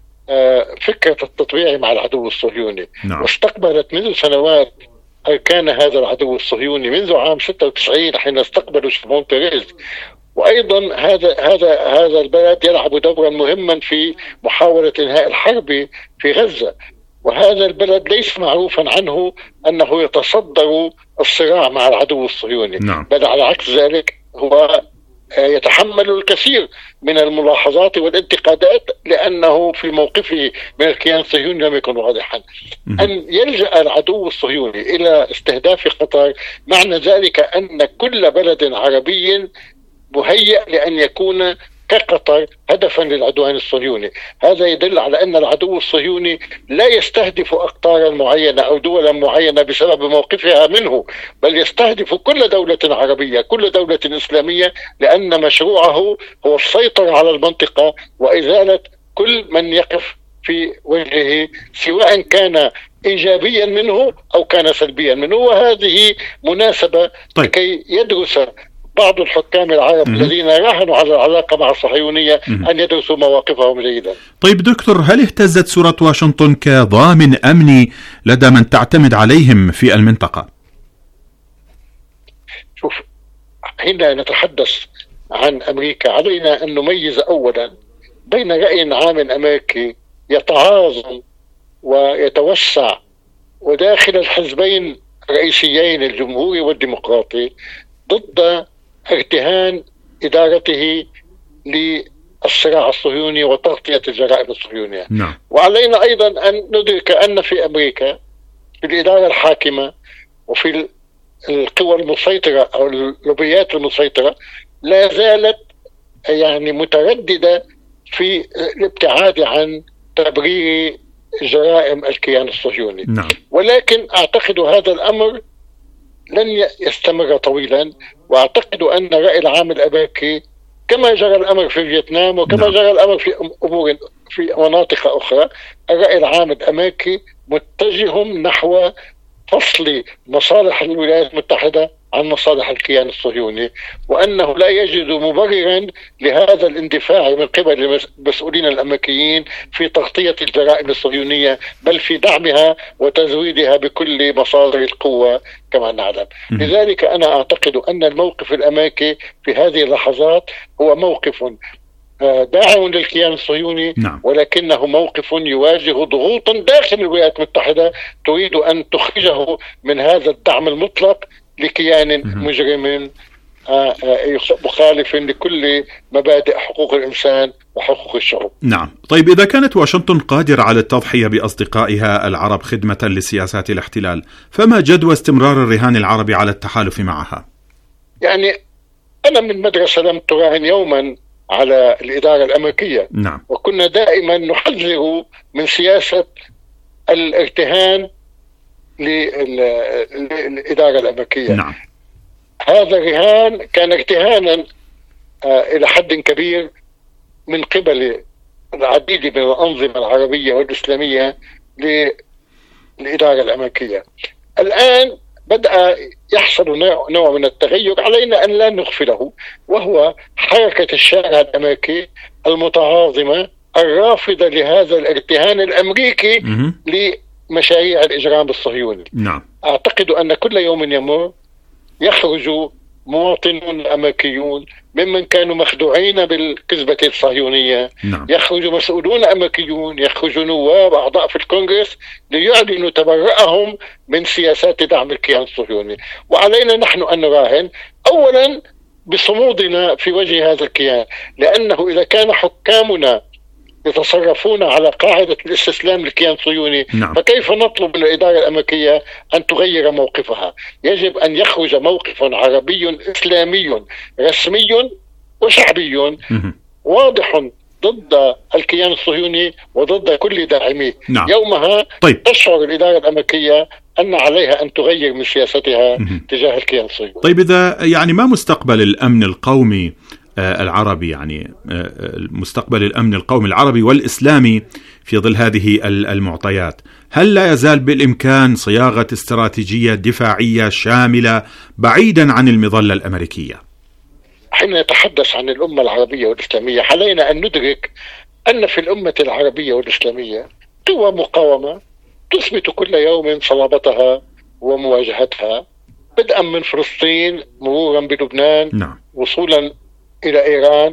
فكرة التطبيع مع العدو الصهيوني نعم. واستقبلت منذ سنوات أركان هذا العدو الصهيوني منذ عام ستة وتسعين حين استقبلوا شمعون بيريز. وأيضا هذا هذا هذا البلد يلعب دورا مهما في محاولة إنهاء الحرب في غزة، وهذا البلد ليس معروفا عنه أنه يتصدر الصراع مع العدو الصهيوني نعم. بل على عكس ذلك هو يتحمل الكثير من الملاحظات والانتقادات لأنه في موقفه من الكيان الصهيوني لم يكن واضحا. أن يلجأ العدو الصهيوني إلى استهداف قطر معنى ذلك أن كل بلد عربي مهيأ لأن يكون كقطر هدفا للعدوان الصهيوني. هذا يدل على أن العدو الصهيوني لا يستهدف أقطارا معينة أو دولا معينة بسبب موقفها منه، بل يستهدف كل دولة عربية، كل دولة إسلامية، لأن مشروعه هو السيطرة على المنطقة وإزالة كل من يقف في وجهه سواء كان إيجابيا منه أو كان سلبيا منه. وهذه مناسبة طيب. لكي يدرس بعض الحكام العرب الذين راهنوا على العلاقة مع الصهيونية أن يدرسوا مواقفهم جيدا. طيب دكتور، هل اهتزت صورة واشنطن كضامن أمني لدى من تعتمد عليهم في المنطقة؟ شوف، حين نتحدث عن أمريكا علينا أن نميز أولا بين رأي عام أمريكي يتعاظم ويتوسع وداخل الحزبين الرئيسيين الجمهوري والديمقراطي ضد ارتهان إدارته للصراع الصهيوني وتغطية الجرائم الصهيونية نعم. وعلينا أيضا أن ندرك أن في أمريكا في الإدارة الحاكمة وفي القوى المسيطرة أو اللوبيات المسيطرة لا زالت يعني مترددة في الابتعاد عن تبرير جرائم الكيان الصهيوني نعم. ولكن أعتقد هذا الأمر لن يستمر طويلا، وأعتقد أن الرأي العام الأمريكي كما جرى الأمر في فيتنام وكما نعم. جرى الأمر في أمور في مناطق أخرى، الرأي العام الأمريكي متجه نحو فصل مصالح الولايات المتحدة عن مصالح الكيان الصهيوني، وأنه لا يجد مبررا لهذا الاندفاع من قبل المسؤولين الأمريكيين في تغطية الجرائم الصهيونية بل في دعمها وتزويدها بكل مصادر القوة كما نعلم. لذلك أنا أعتقد أن الموقف الأمريكي في هذه اللحظات هو موقف داعم للكيان الصهيوني نعم. ولكنه موقف يواجه ضغوطا داخل الولايات المتحدة تريد أن تخرجه من هذا الدعم المطلق لكيان مجرم مخالف لكل مبادئ حقوق الإنسان وحقوق الشعوب. نعم. طيب إذا كانت واشنطن قادرة على التضحية بأصدقائها العرب خدمة لسياسات الاحتلال، فما جدوى استمرار الرهان العربي على التحالف معها؟ يعني أنا من مدرسة لم تراهن يوما على الإدارة الأمريكية نعم. وكنا دائما نحذر من سياسة الارتهان للإدارة الأمريكية نعم. هذا الرهان كان ارتهانا آه إلى حد كبير من قبل العديد من الأنظمة العربية والإسلامية للإدارة الأمريكية. الآن بدأ يحصل نوع من التغير علينا أن لا نغفله، وهو حركة الشارع الأمريكي المتعاظمة الرافضة لهذا الارتهان الأمريكي لمشاريع الإجرام الصهيوني نعم. أعتقد أن كل يوم يمر يخرج مواطنون أمريكيون ممن كانوا مخدوعين بالكذبة الصهيونية نعم. يخرج مسؤولون أمريكيون، يخرج نواب أعضاء في الكونغرس ليعلنوا تبرؤهم من سياسات دعم الكيان الصهيوني. وعلينا نحن أن نراهن أولا بصمودنا في وجه هذا الكيان، لأنه إذا كان حكامنا يتصرفون على قاعدة الاستسلام للكيان الصهيوني. نعم. فكيف نطلب من الإدارة الأمريكية أن تغير موقفها؟ يجب أن يخرج موقف عربي إسلامي رسمي وشعبي واضح ضد الكيان الصهيوني وضد كل داعميه. نعم. يومها طيب. تشعر الإدارة الأمريكية أن عليها أن تغير من سياستها مه. تجاه الكيان الصهيوني. طيب، إذا يعني ما مستقبل الأمن القومي آه العربي، يعني آه مستقبل الأمن القومي العربي والإسلامي في ظل هذه المعطيات؟ هل لا يزال بالإمكان صياغة استراتيجية دفاعية شاملة بعيدا عن المظلة الأمريكية؟ حين نتحدث عن الأمة العربية والإسلامية علينا أن ندرك أن في الأمة العربية والإسلامية قوى مقاومة تثبت كل يوم صلابتها ومواجهتها، بدءا من فلسطين مرورا بلبنان. نعم. وصولا إلى إيران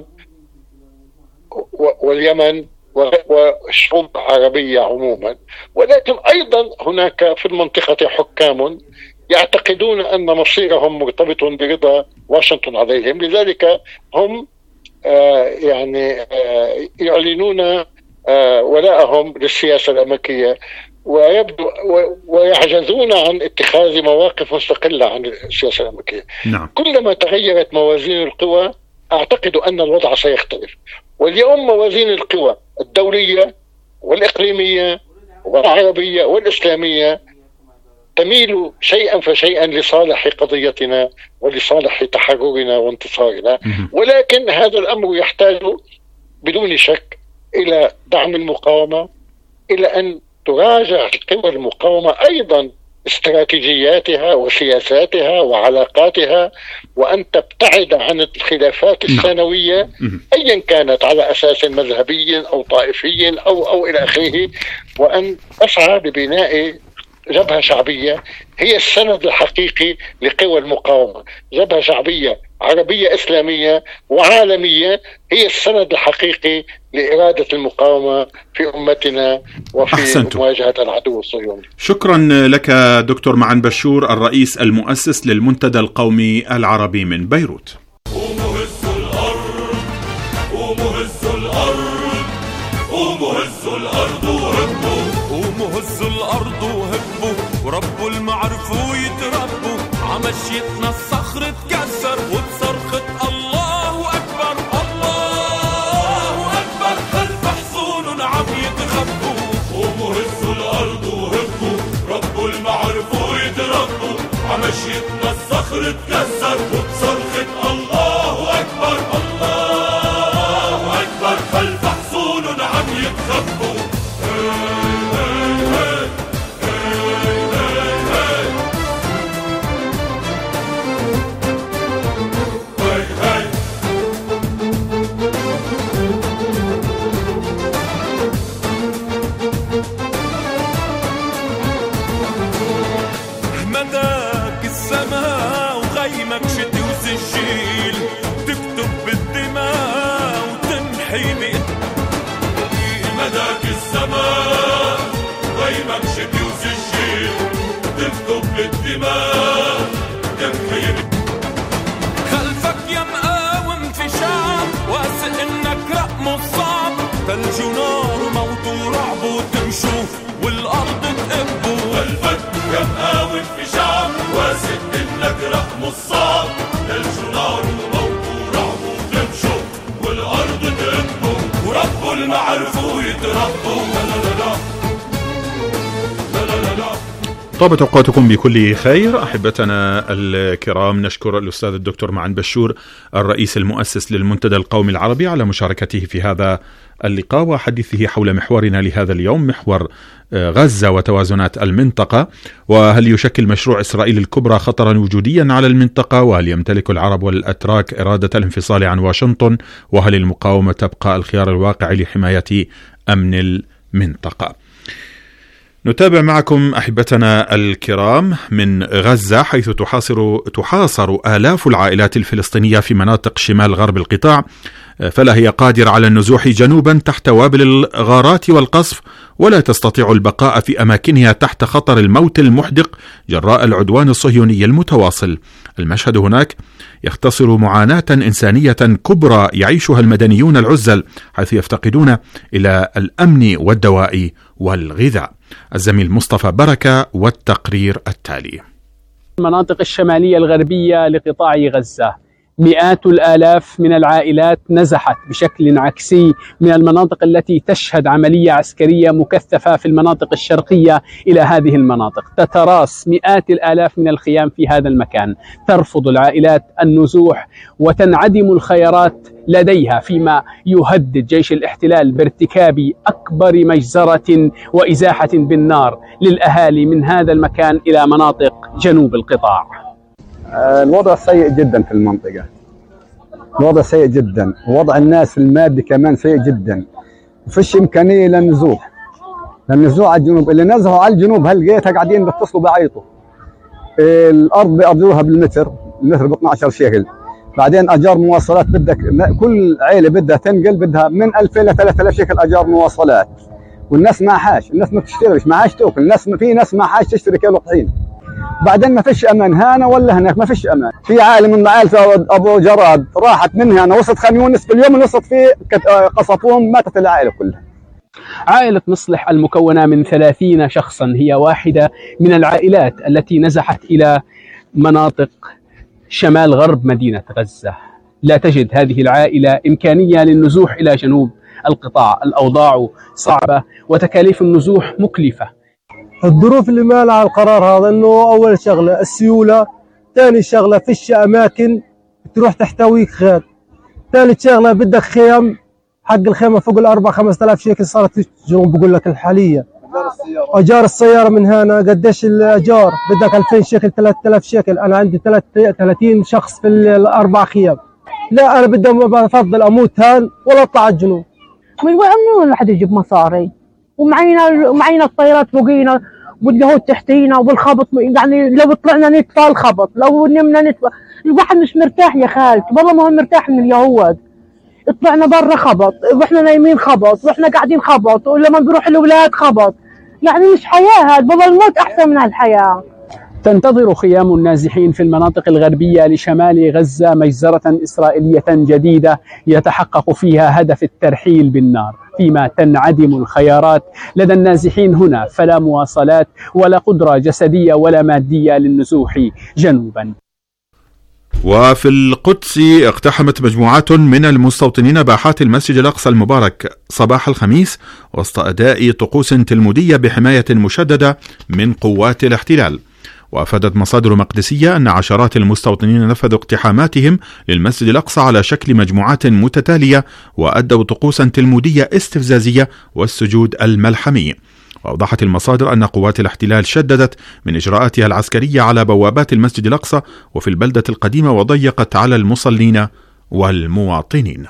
واليمن والشعوب العربية عموما. ولكن أيضا هناك في المنطقة حكام يعتقدون أن مصيرهم مرتبط برضا واشنطن عليهم، لذلك هم آه يعني آه يعلنون آه ولاءهم للسياسة الأمريكية، ويبدو ويعجزون عن اتخاذ مواقف مستقلة عن السياسة الأمريكية. نعم. كلما تغيرت موازين القوى أعتقد أن الوضع سيختلف، واليوم موازين القوى الدولية والإقليمية والعربية والإسلامية تميل شيئا فشيئا لصالح قضيتنا ولصالح تحررنا وانتصارنا. ولكن هذا الأمر يحتاج بدون شك إلى دعم المقاومة، إلى أن تراجع قوى المقاومة أيضا استراتيجياتها وسياساتها وعلاقاتها، وأن تبتعد عن الخلافات الثانوية أيا كانت على أساس مذهبي أو طائفي أو أو إلى آخره، وأن تسعى لبناء جبهة شعبية هي السند الحقيقي لقوى المقاومة. جبهة شعبية عربية إسلامية وعالمية هي السند الحقيقي لإرادة المقاومة في أمتنا وفي أحسنتم. مواجهة العدو الصهيوني. شكرا لك دكتور معن بشور، الرئيس المؤسس للمنتدى القومي العربي من بيروت. ومهز الأرض ومهز الأرض ومهز الأرض وهبوا ومهز الأرض وهبوا وربوا المعرفوا يتربوا عمشيتنا الصخر تكسر وبصرخة الله أكبر الله أكبر خلف حصون عم يتخبوا. ومهز الأرض وهبوا ربوا المعرفوا يتربوا عمشيتنا الصخر تكسر وبصرخة الله أكبر الله أكبر خلف حصون عم يتخبوا. خلفك يا مقاوم في شعب واثق انك رقم الصعب ثلج ونار وموت ورعب وتمشوا والارض تقبوا. خلفك يا مقاوم في شعب واثق انك رقم الصعب ثلج ونار وموت ورعب وتمشوا والارض تقبوا. وربوا المعرفوا يتربوا. لا لا لا لا لا لا لا. طابت أوقاتكم بكل خير أحبتنا الكرام. نشكر الأستاذ الدكتور معن بشور الرئيس المؤسس للمنتدى القومي العربي على مشاركته في هذا اللقاء وحديثه حول محورنا لهذا اليوم، محور غزة وتوازنات المنطقة، وهل يشكل مشروع إسرائيل الكبرى خطرا وجوديا على المنطقة، وهل يمتلك العرب والأتراك إرادة الانفصال عن واشنطن، وهل المقاومة تبقى الخيار الواقعي لحماية أمن المنطقة. نتابع معكم أحبتنا الكرام من غزة، حيث تحاصر تحاصر آلاف العائلات الفلسطينية في مناطق شمال غرب القطاع، فلا هي قادرة على النزوح جنوبا تحت وابل الغارات والقصف، ولا تستطيع البقاء في أماكنها تحت خطر الموت المحدق جراء العدوان الصهيوني المتواصل. المشهد هناك يختصر معاناة إنسانية كبرى يعيشها المدنيون العزل، حيث يفتقدون إلى الأمن والدواء والغذاء. الزميل مصطفى بركة والتقرير التالي. المناطق الشمالية الغربية لقطاع غزة مئات الآلاف من العائلات نزحت بشكل عكسي من المناطق التي تشهد عملية عسكرية مكثفة في المناطق الشرقية إلى هذه المناطق. تتراص مئات الآلاف من الخيام في هذا المكان. ترفض العائلات النزوح وتنعدم الخيارات لديها، فيما يهدد جيش الاحتلال بارتكاب أكبر مجزرة وإزاحة بالنار للأهالي من هذا المكان إلى مناطق جنوب القطاع. الوضع سيء جدا في المنطقة، الوضع سيء جدا، ووضع الناس المادي كمان سيء جدا. فيش إمكانية للنزوح للنزوح على الجنوب. اللي نزحوا على الجنوب هلقيتها قاعدين بيتصلوا بعيطوا. الأرض بيأجروها بالمتر، المتر ب اثني عشر شيكل. بعدين أجار مواصلات، بدك كل عيلة بدها تنقل بدها من ألفين ل ثلاثة آلاف شيكل أجار مواصلات. والناس معهاش، الناس ما بتشتغلش، معهاش تاكل، الناس في ناس معهاش تشتري كيلو طحين. بعدين ما فيش امان هنا ولا هناك، ما فيش امان. في عائله من عائله ابو جراد راحت من هنا وصلت خان يونس، باليوم اللي وصلت فيه قصفون ماتت العائله كلها. عائلة مصلح المكونة من ثلاثين شخصا هي واحدة من العائلات التي نزحت إلى مناطق شمال غرب مدينة غزة. لا تجد هذه العائلة إمكانية للنزوح إلى جنوب القطاع. الأوضاع صعبة وتكاليف النزوح مكلفة. الظروف اللي مالها على القرار هذا انه اول شغله السيوله، ثاني شغله فيش اماكن تروح تحتويك غير، ثالث شغله بدك خيم، حق الخيمه فوق الاربع خمسة آلاف شيكل صارت في الجنوب. بقول لك الحاليه اجار السياره من هنا قديش الاجار؟ بدك ألفين شيكل ثلاثة آلاف شيكل. انا عندي ثلاثين شخص في الاربع خيام. لا انا بدي بفضل اموت هان ولا اطلع على الجنوب. من وين الواحد يجيب مصاري؟ ومعينا معينا الطيارات فوقينا واليهود تحتينا وبالخبط، يعني لو طلعنا نطفى الخبط، لو نمنا نطفى. الواحد مش مرتاح يا خالتي، والله ما هو مرتاح من اليهود. طلعنا برا خبط، واحنا نايمين خبط، واحنا قاعدين خبط، ولما بنروح الاولاد خبط. يعني مش حياه هاد، والله الموت احسن من هالحياه. تنتظر خيام النازحين في المناطق الغربية لشمال غزة مجزرة إسرائيلية جديدة يتحقق فيها هدف الترحيل بالنار، فيما تنعدم الخيارات لدى النازحين هنا، فلا مواصلات ولا قدرة جسدية ولا مادية للنزوح جنوبا. وفي القدس اقتحمت مجموعات من المستوطنين باحات المسجد الأقصى المبارك صباح الخميس وسط أداء طقوس تلمودية بحماية مشددة من قوات الاحتلال. وأفادت مصادر مقدسية أن عشرات المستوطنين نفذوا اقتحاماتهم للمسجد الأقصى على شكل مجموعات متتالية وأدوا طقوسا تلمودية استفزازية والسجود الملحمي. وأوضحت المصادر أن قوات الاحتلال شددت من إجراءاتها العسكرية على بوابات المسجد الأقصى وفي البلدة القديمة وضيقت على المصلين والمواطنين.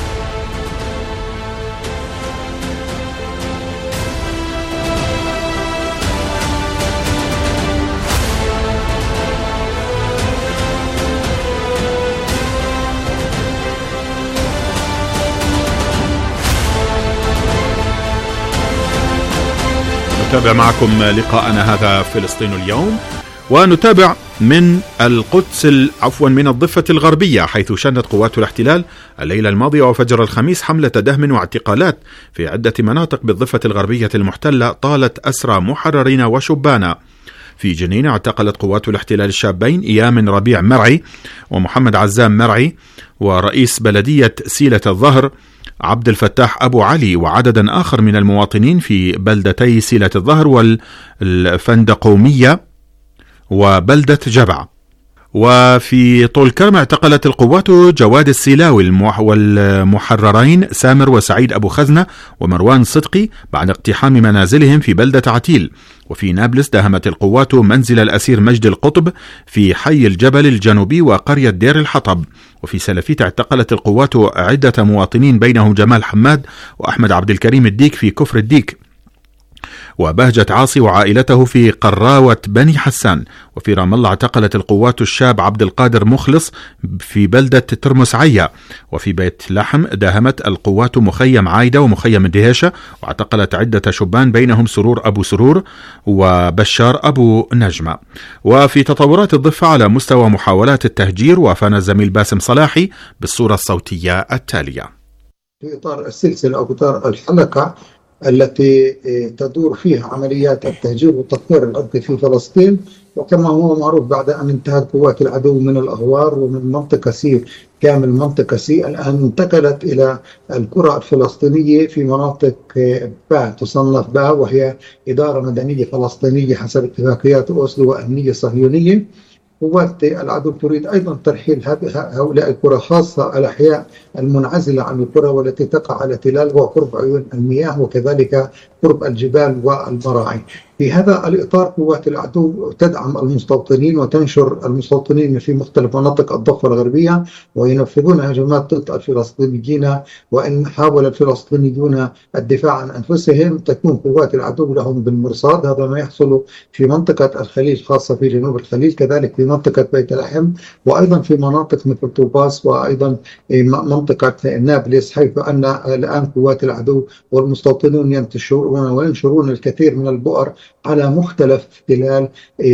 نتابع معكم لقاءنا هذا فلسطين اليوم، ونتابع من القدس عفوا من الضفة الغربية، حيث شنت قوات الاحتلال الليلة الماضية وفجر الخميس حملة دهم واعتقالات في عدة مناطق بالضفة الغربية المحتلة طالت أسرى محررين وشبانا. في جنين اعتقلت قوات الاحتلال الشابين إيام ربيع مرعي ومحمد عزام مرعي، ورئيس بلدية سيلة الظهر عبد الفتاح أبو علي، وعددا آخر من المواطنين في بلدتي سيلة الظهر والفندقومية وبلدة جبع. وفي طول كرم اعتقلت القوات جواد السيلاوي والمحررين سامر وسعيد أبو خزنة ومروان صدقي بعد اقتحام منازلهم في بلدة عتيل. وفي نابلس داهمت القوات منزل الأسير مجد القطب في حي الجبل الجنوبي وقرية دير الحطب. وفي سلفيت اعتقلت القوات عدة مواطنين بينهم جمال حماد وأحمد عبد الكريم الديك في كفر الديك. وبهجت عاصي وعائلته في قراوة بني حسان. وفي رام الله اعتقلت القوات الشاب عبد القادر مخلص في بلدة ترمس عيا. وفي بيت لحم داهمت القوات مخيم عايدة ومخيم الدهيشة، واعتقلت عدة شبان بينهم سرور أبو سرور وبشار أبو نجمة. وفي تطورات الضفة على مستوى محاولات التهجير، وافانا الزميل باسم صلاحي بالصورة الصوتية التالية. في إطار السلسلة أو إطار الحلقة التي تدور فيها عمليات التهجير والتطهير الأرضي في فلسطين، وكما هو معروف بعد أن انتهت قوات العدو من الأغوار ومن منطقة سي كامل منطقة سي، الآن انتقلت إلى القرى الفلسطينية في مناطق باء تصنف باء، وهي إدارة مدنية فلسطينية حسب اتفاقيات أوسلو وأمنية صهيونية. قوات العدو تريد أيضا ترحيل هؤلاء القرى، خاصة الأحياء المنعزلة عن القرى والتي تقع على تلال وقرب عيون المياه وكذلك قرب الجبال والمراعي. في هذا الإطار قوات العدو تدعم المستوطنين وتنشر المستوطنين في مختلف مناطق الضفة الغربية، وينفذون هجمات ضد الفلسطينيين. وإن حاول الفلسطينيون الدفاع عن أنفسهم تكون قوات العدو لهم بالمرصاد. هذا ما يحصل في منطقة الخليل، خاصة في جنوب الخليل، كذلك في منطقة بيت لحم، وأيضا في مناطق مثل طوباس، وأيضا منطقة نابلس، حيث أن الآن قوات العدو والمستوطنون ينتشرون وينشرون الكثير من البؤر على مختلف تلال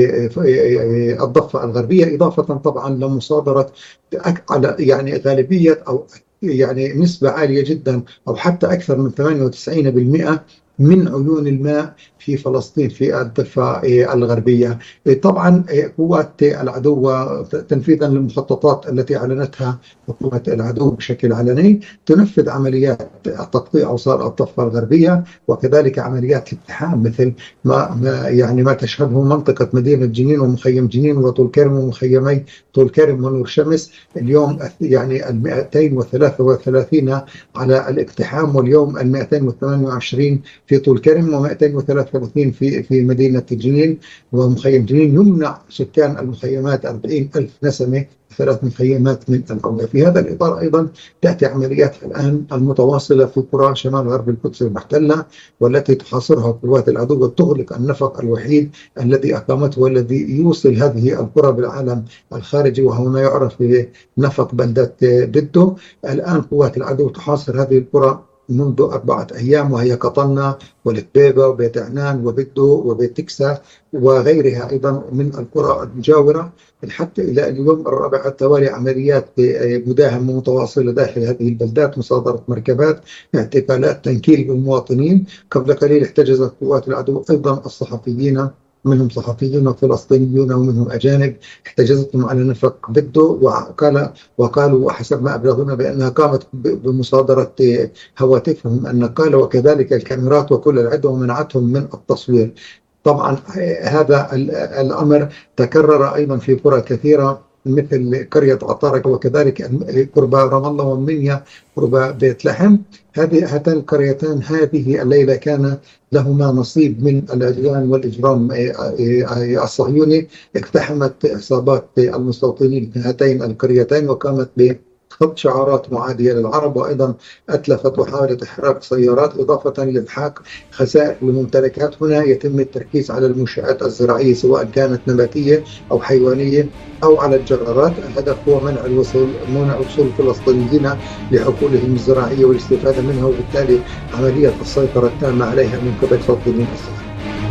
الضفة الغربية، إضافة طبعا لمصادرة على يعني غالبية أو يعني نسبة عالية جدا أو حتى أكثر من ثمانية وتسعين بالمئة من عيون الماء في فلسطين في الضفة الغربية. طبعا قوات العدو تنفيذا للمخططات التي أعلنتها حكومة العدو بشكل علني تنفذ عمليات تقطيع أوصال الضفة الغربية، وكذلك عمليات اقتحام مثل ما, ما يعني ما تشهده منطقة مدينة جنين ومخيم جنين وطول كرم ومخيمي طول كرم ونور شمس. اليوم يعني المئتين وثلاثة وثلاثين على الاقتحام، واليوم المئتين وثمانية وعشرين في طول كرم ومئتين وثلاثة وثلاثين في في مدينة جنين ومخيم جنين. يمنع سكان المخيمات أربعين ألف نسمة ثلاث مخيمات من العودة. في هذا الإطار أيضا تأتي عمليات الآن المتواصلة في قرى شمال غرب القدس المحتلة، والتي تحاصرها قوات العدو وتغلق النفق الوحيد الذي أقامته والذي يوصل هذه القرى بالعالم الخارجي، وهو ما يعرف بنفق بلدة بدو. الآن قوات العدو تحاصر هذه القرى منذ أربعة أيام، وهي قطنة والكبيبة وبيت عنان وبدو وبيت تكسا وغيرها أيضا من القرى المجاورة، حتى إلى اليوم الرابع على التوالي عمليات مداهمة متواصلة داخل هذه البلدات، مصادرة مركبات، اعتقالات، تنكيل بالمواطنين. قبل قليل احتجزت قوات العدو أيضا الصحفيين، منهم صحفيون فلسطينيون ومنهم أجانب، احتجزتهم على نفق بدو، وقال وقالوا وحسب ما أبلغونا بأنها قامت بمصادرة هواتفهم النقالة وكذلك الكاميرات وكل العدة، ومنعتهم من التصوير. طبعا هذا الأمر تكرر أيضا في قرى كثيرة مثل قرية عطارق وكذلك قرب رام الله والمنيا قرب بيت لحم. هذه هاتان القريتان هذه الليلة كان لهما نصيب من العدوان والإجرام الصهيوني. اقتحمت عصابات المستوطنين في هاتين القريتين وقامت ب خط شعارات معادية للعرب، وأيضا أتلفت وحاولت إحراق سيارات، إضافة لإلحاق خسائر للممتلكات. هنا يتم التركيز على المنشآت الزراعية سواء كانت نباتية أو حيوانية أو على الجرارات. الهدف هو منع الوصول منع وصول الفلسطينيين لحقولهم الزراعية والاستفادة منها، وبالتالي عملية السيطرة التامة عليها من قبل فلسطينيين الصهاينة.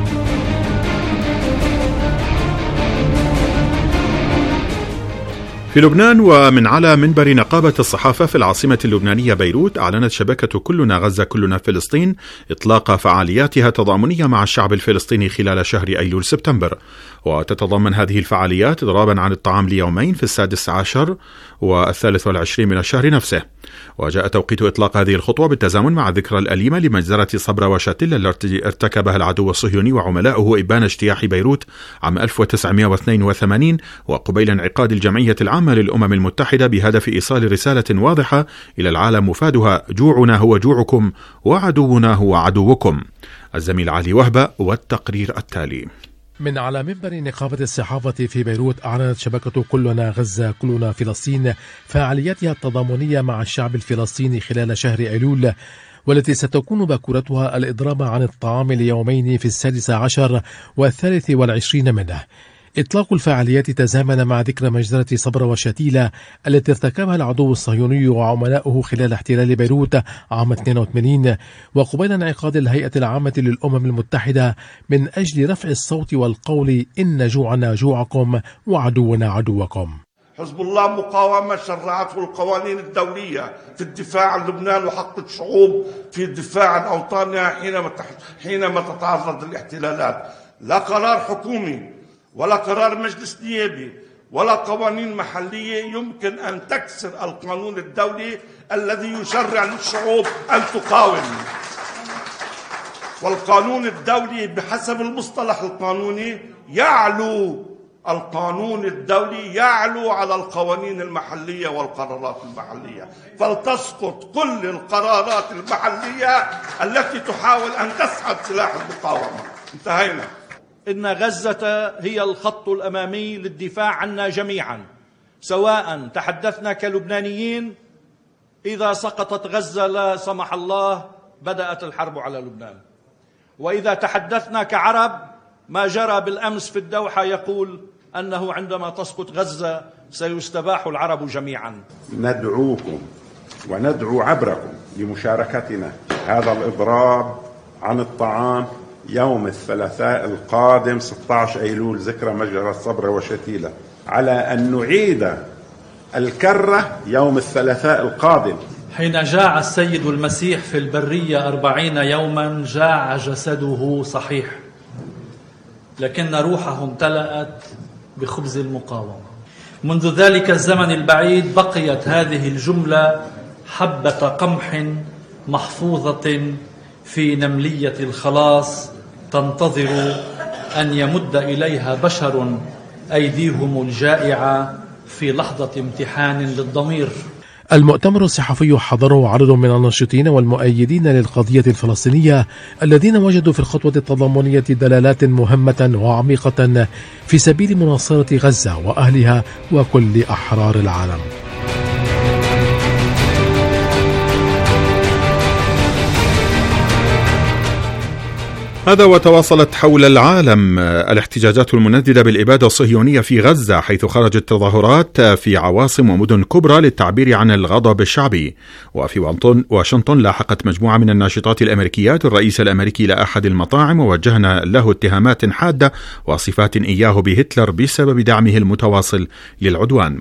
في لبنان، ومن على منبر نقابة الصحافة في العاصمة اللبنانية بيروت، أعلنت شبكة كلنا غزة كلنا فلسطين إطلاق فعالياتها التضامنية مع الشعب الفلسطيني خلال شهر أيلول سبتمبر. وتتضمن هذه الفعاليات إضرابا عن الطعام ليومين في السادس عشر والثالث والعشرين من الشهر نفسه. وجاء توقيت إطلاق هذه الخطوة بالتزامن مع الذكرى الأليمة لمجزرة صبرا وشاتيلا التي ارتكبها العدو الصهيوني وعملاؤه إبان اجتياح بيروت عام ألف وتسعمائة واثنين وثمانين، وقبيل انعقاد الجمعية العامة للأمم المتحدة بهدف إيصال رسالة واضحة إلى العالم مفادها جوعنا هو جوعكم وعدونا هو عدوكم. الزميل علي وهبة والتقرير التالي. من على منبر نقابة الصحافة في بيروت، أعلنت شبكة كلنا غزة كلنا فلسطين فعالياتها التضامنية مع الشعب الفلسطيني خلال شهر أيلول، والتي ستكون باكورتها الإضراب عن الطعام ليومين في السادس عشر والثالث والعشرين منه. إطلاق الفعاليات تزامن مع ذكرى مجزرة صبرا وشتيلة التي ارتكبها العدو الصهيوني وعملاؤه خلال احتلال بيروت عام اثنين وثمانين، وقبيل انعقاد الهيئة العامة للأمم المتحدة من أجل رفع الصوت والقول إن جوعنا جوعكم وعدونا عدوكم. حزب الله مقاومة شرعته القوانين الدولية في الدفاع عن لبنان وحق الشعوب في الدفاع عن أوطانها حينما حينما تتعرض للاحتلالات. لا قرار حكومي ولا قرار مجلس نيابي ولا قوانين محلية يمكن أن تكسر القانون الدولي الذي يشرع للشعوب أن تقاوم. والقانون الدولي بحسب المصطلح القانوني يعلو القانون الدولي يعلو على القوانين المحلية والقرارات المحلية، فلتسقط كل القرارات المحلية التي تحاول أن تسحب سلاح المقاومة. انتهينا. إن غزة هي الخط الأمامي للدفاع عنا جميعا، سواء تحدثنا كلبنانيين. إذا سقطت غزة لا سمح الله بدأت الحرب على لبنان، وإذا تحدثنا كعرب ما جرى بالأمس في الدوحة يقول أنه عندما تسقط غزة سيستباح العرب جميعا. ندعوكم وندعو عبركم لمشاركتنا هذا الإضراب عن الطعام يوم الثلاثاء القادم ستة عشر أيلول ذكرى مجزرة صبرا وشتيلة، على أن نعيد الكرة يوم الثلاثاء القادم. حين جاع السيد المسيح في البرية أربعين يوما جاع جسده صحيح، لكن روحه امتلأت بخبز المقاومة. منذ ذلك الزمن البعيد بقيت هذه الجملة حبة قمح محفوظة في نملية الخلاص تنتظر أن يمد إليها بشر أيديهم الجائعة في لحظة امتحان للضمير. المؤتمر الصحفي حضره عدد من الناشطين والمؤيدين للقضية الفلسطينية الذين وجدوا في الخطوة التضامنية دلالات مهمة وعميقة في سبيل مناصرة غزة وأهلها وكل أحرار العالم. هذا وتواصلت حول العالم الاحتجاجات المنددة بالإبادة الصهيونية في غزة، حيث خرجت تظاهرات في عواصم ومدن كبرى للتعبير عن الغضب الشعبي. وفي واشنطن لاحقت مجموعة من الناشطات الأمريكيات الرئيس الأمريكي إلى أحد المطاعم ووجهنا له اتهامات حادة وصفات إياه بهتلر بسبب دعمه المتواصل للعدوان.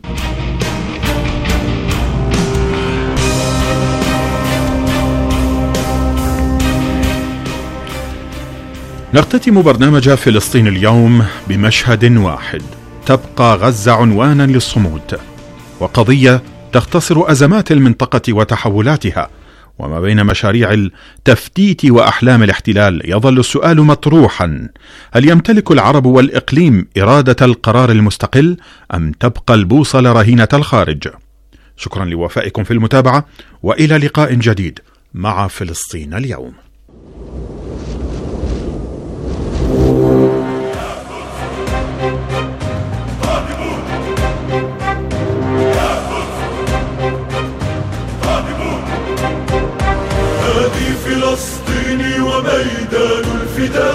نختتم برنامج فلسطين اليوم بمشهد واحد. تبقى غزة عنوانا للصمود وقضية تختصر أزمات المنطقة وتحولاتها، وما بين مشاريع التفتيت وأحلام الاحتلال يظل السؤال مطروحا: هل يمتلك العرب والإقليم إرادة القرار المستقل أم تبقى البوصلة رهينة الخارج؟ شكرا لوفائكم في المتابعة، وإلى لقاء جديد مع فلسطين اليوم. فلسطيني وميدان الفداء،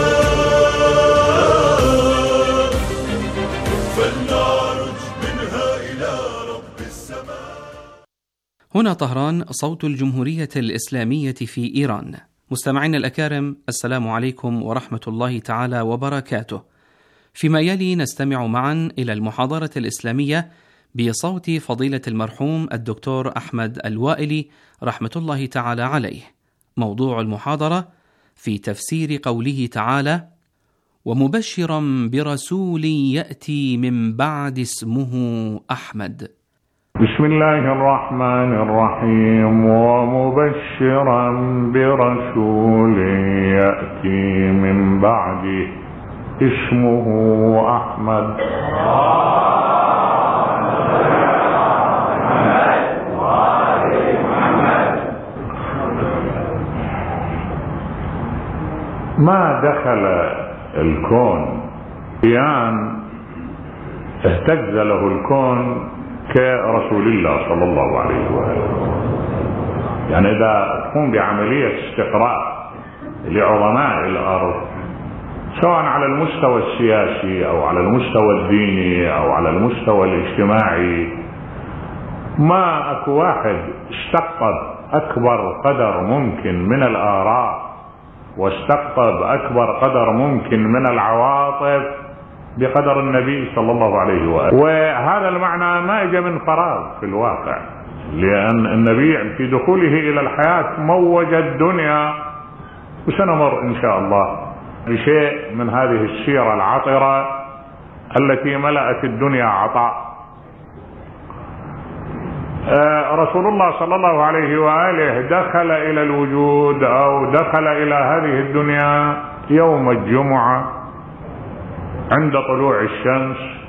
فلنعرج منها إلى رب السماء. هنا طهران، صوت الجمهورية الإسلامية في إيران. مستمعينا الأكارم، السلام عليكم ورحمة الله تعالى وبركاته. فيما يلي نستمع معا إلى المحاضرة الإسلامية بصوت فضيلة المرحوم الدكتور أحمد الوائلي رحمة الله تعالى عليه. موضوع المحاضرة في تفسير قوله تعالى: ومبشرا برسول يأتي من بعد اسمه أحمد. بسم الله الرحمن الرحيم. ومبشرا برسول يأتي من بعد اسمه أحمد. ما دخل الكون كيان اهتز له الكون كرسول الله صلى الله عليه وآله. يعني إذا تقوم بعملية استقراء لعظماء الأرض، سواء على المستوى السياسي أو على المستوى الديني أو على المستوى الاجتماعي. ما أكو واحد استقطب أكبر قدر ممكن من الآراء واستقطب أكبر قدر ممكن من العواطف بقدر النبي صلى الله عليه وآله. وهذا المعنى ما اجى من فراغ في الواقع، لأن النبي في دخوله إلى الحياة موج الدنيا، وسنمر إن شاء الله بشيء من هذه السيرة العطرة التي ملأت الدنيا عطاء. رسول الله صلى الله عليه وآله دخل إلى الوجود أو دخل إلى هذه الدنيا يوم الجمعة عند طلوع الشمس